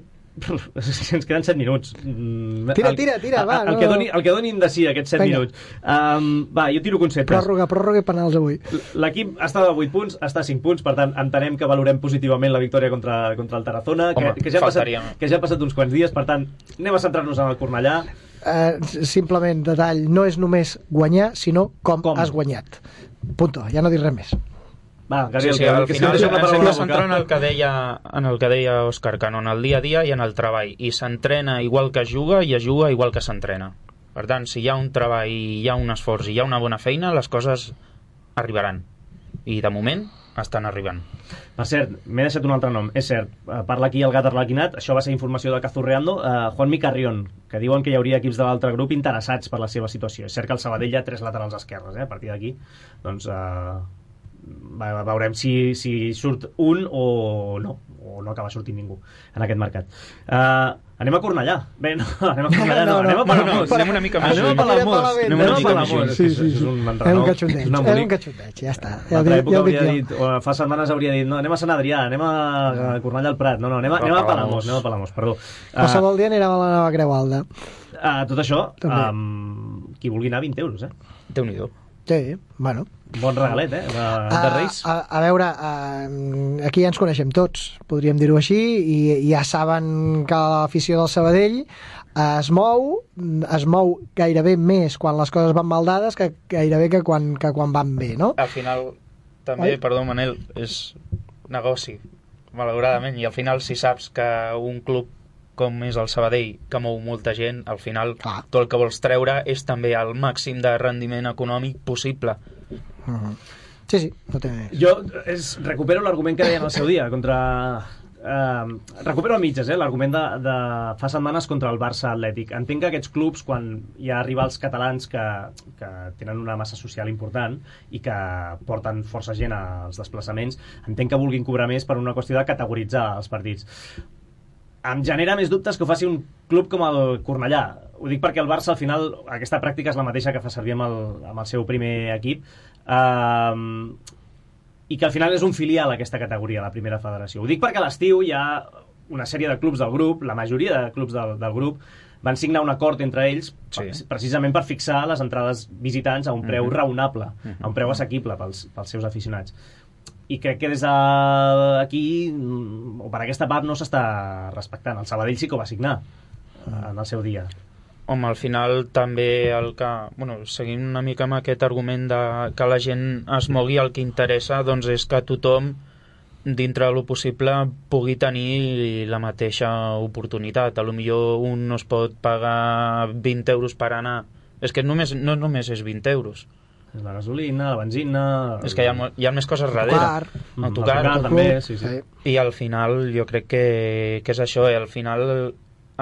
7 minuts. Tira, va. El que donin de sí, aquests 7 minuts. Va, jo tiro conceptes. Pròrroga i penals avui. L'equip està a 8 punts, està a 5 punts, per tant, entenem que valorem positivament la victòria contra el Tarazona, que ja ha passat uns quants dies, per tant, anem a centrar-nos en el Cornellà. Simplement, detall, no és només guanyar, sinó com has guanyat. Punto, ja no diré res més. Va, Gabriel, al final s'ha de centrar en el que deia Òscar Cano, en el dia a dia i en el treball, i s'entrena igual que es juga i es juga igual que s'entrena. Per tant, si hi ha un treball, hi ha un esforç i hi ha una bona feina, les coses arribaran, i de moment estan arribant. Per cert, m'he deixat un altre nom, és cert, parla aquí el gat arlequinat, això va ser informació de Cazurreando, Juanmi Carrión, que diuen que hi hauria equips de l'altre grup interessats per la seva situació. És cert que el Sabadell hi ha 3 laterals esquerres, a partir d'aquí, doncs... veurem si surt un o no acaba sortint ningú en aquest mercat. Anem a Cornellà. Bé, no, anem a Cornellà, anem a Palamós. Anem una mica més. Anem a Palamós. Sí. És un catxondeig, ja està. L'altra època hauria dit, o fa setmanes hauria dit, no, anem a Sant Adrià, anem a Cornellà al Prat. No, anem a Palamós, perdó. Qualsevol dia anirà a la nova Creu Alta. Tot això, qui vulgui anar, 20 euros, Déu-n'hi-do. Sí, bueno. Bon regalet, de Reis. A veure, aquí ja ens coneixem tots, podríem dir-ho així, i ja saben que l'afició del Sabadell es mou gairebé més quan les coses van mal dades que gairebé que quan van bé, no? Al final, també, perdó Manel, és negoci, malauradament, i al final si saps que un club com és el Sabadell, que mou molta gent, al final tot el que vols treure és també el màxim de rendiment econòmic possible. Sí, no té més. Jo recupero l'argument que deien al seu dia contra... recupero a mitges, l'argument de fa setmanes contra el Barça Atlètic. Entenc que aquests clubs, quan hi ha rivals catalans que tenen una massa social important i que porten força gent als desplaçaments, entenc que vulguin cobrar més per una qüestió de categoritzar els partits. Em genera més dubtes que ho faci un club com el Cornellà. Ho dic perquè el Barça, al final, aquesta pràctica és la mateixa que fa servir amb el seu primer equip, i que al final és un filial aquesta categoria, la primera federació. Ho dic perquè a l'estiu hi ha una sèrie de clubs del grup, la majoria de clubs del grup, van signar un acord entre ells precisament per fixar les entrades visitants a un preu raonable, a un preu assequible pels seus aficionats. I crec que des d'aquí, o per aquesta part, no s'està respectant. El Sabadell sí que ho va signar en el seu dia. Home, al final també seguint una mica amb aquest argument de que la gent es mogui el que interessa, doncs és que tothom dintre de lo possible pugui tenir la mateixa oportunitat. A lo millor un no es pot pagar 20 euros per anar. És que no només és 20 euros. La gasolina, la benzina... És que hi ha més coses darrere. Autocar també, sí. I al final jo crec que és això. Al final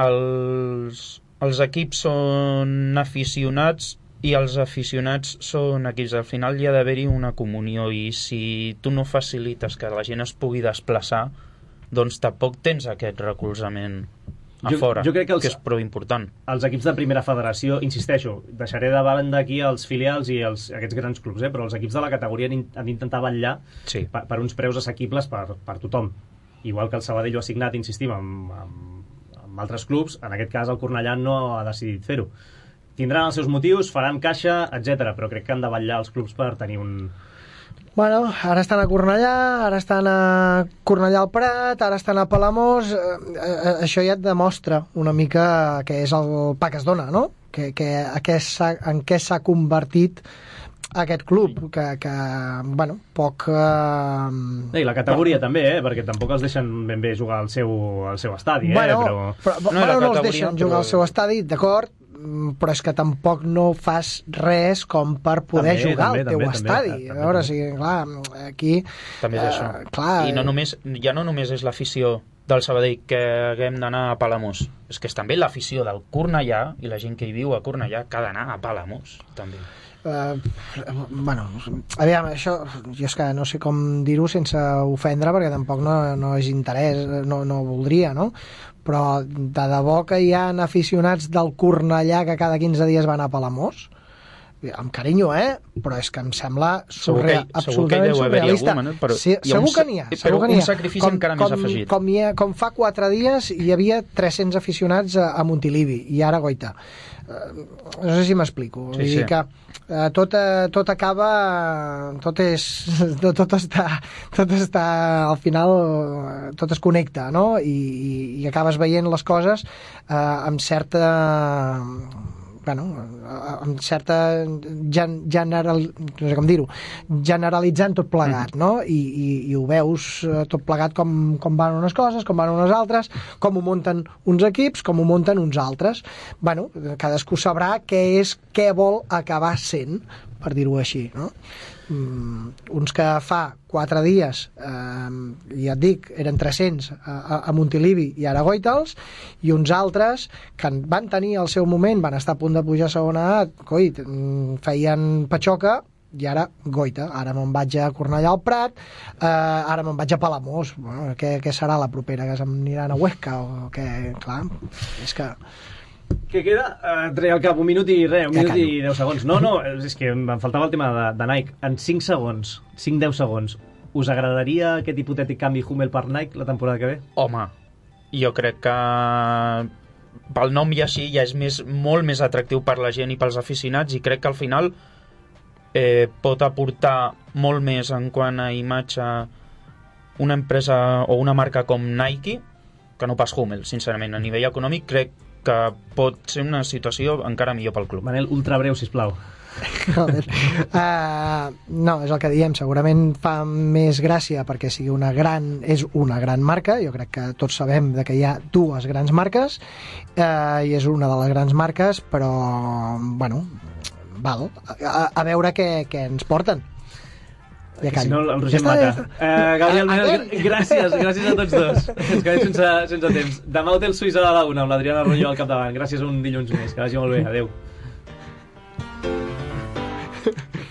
els equips són aficionats i els aficionats són equips. Al final hi ha d'haver-hi una comunió, i si tu no facilites que la gent es pugui desplaçar, doncs tampoc tens aquest recolzament a fora, jo crec que és prou important. Els equips de primera federació, insisteixo, deixaré de banda aquí els filials i aquests grans clubs, però els equips de la categoria han d'intentar vetllar per uns preus assequibles per tothom. Igual que el Sabadell ho ha signat, insistim, amb altres clubs, en aquest cas el Cornellà no ha decidit fer-ho. Tindran els seus motius, faran caixa, etc. Però crec que han de vetllar els clubs per tenir un... Bueno, ara estan a Cornellà, ara estan a Cornellà al Prat, ara estan a Palamós. Això ja et demostra una mica què és el pa que es dona, no? En què s'ha convertit aquest club, que bueno, poc... I la categoria també, perquè tampoc els deixen ben bé jugar al seu estadi, però no els deixen jugar al seu estadi, d'acord, però és que tampoc no fas res com per poder jugar al teu estadi. A veure, clar, aquí... També és això. I ja no només és l'afició del Sabadell que haguem d'anar a Palamós, és que és també l'afició del Cornellà i la gent que hi viu a Cornellà que ha d'anar a Palamós, també. Bueno, aviam, això jo és que no sé com dir-ho sense ofendre, perquè tampoc no és interès, no voldria, no? Però de debò que hi ha aficionats del Cornellà que cada 15 dies van a Palamós, amb carinyo, però és que em sembla absolutament surrealista. Segur que n'hi ha. Però un sacrifici encara més afegit. Com fa 4 dies hi havia 300 aficionats a Montilivi, i ara goita. No sé si m'explico. Vull dir que tot acaba, tot està al final, tot es connecta, no? I acabes veient les coses amb certa no sé com dir-ho, generalitzant tot plegat, no? I ho veus tot plegat com van unes coses, com van unes altres, com ho munten uns equips, com ho munten uns altres. Bueno, cadascú sabrà què vol acabar sent, per dir-ho així, no? Uns que fa 4 dies, ja et dic, eren 300 a Montilivi i ara goita'ls, i uns altres que van tenir el seu moment, van estar a punt de pujar a segona A, feien patxoca, i ara goita. Ara me'n vaig a Cornellà al Prat, ara me'n vaig a Palamós. Bueno, què serà la propera? Que s'aniran a Huesca? O què? Clar, és que... Què queda? Et treia al cap un minut i 10 segons. No, és que em faltava el tema de Nike. En 5 segons, 5-10 segons, us agradaria aquest hipotètic canvi Hummel per Nike la temporada que ve? Home, jo crec que pel nom i així ja és molt més atractiu per la gent i pels aficionats, i crec que al final pot aportar molt més en quant a imatge una empresa o una marca com Nike que no pas Hummel, sincerament. A nivell econòmic crec que pot ser una situació encara millor pel club. Manel, ultra breu, sisplau. Joder. No, és el que diem, segurament fa més gràcia perquè sigui és una gran marca. Jo crec que tots sabem que hi ha 2 grans marques, i és una de les grans marques, però bueno, val, a veure què ens porten. Si no, el Roger em mata. Gabriel Manel, gràcies a tots dos. Ens quedem sense temps. Demà Hotel Suïssa a la 1 amb l'Adriana Rolló al capdavant. Gràcies un dilluns més. Que vagi molt bé. Adéu.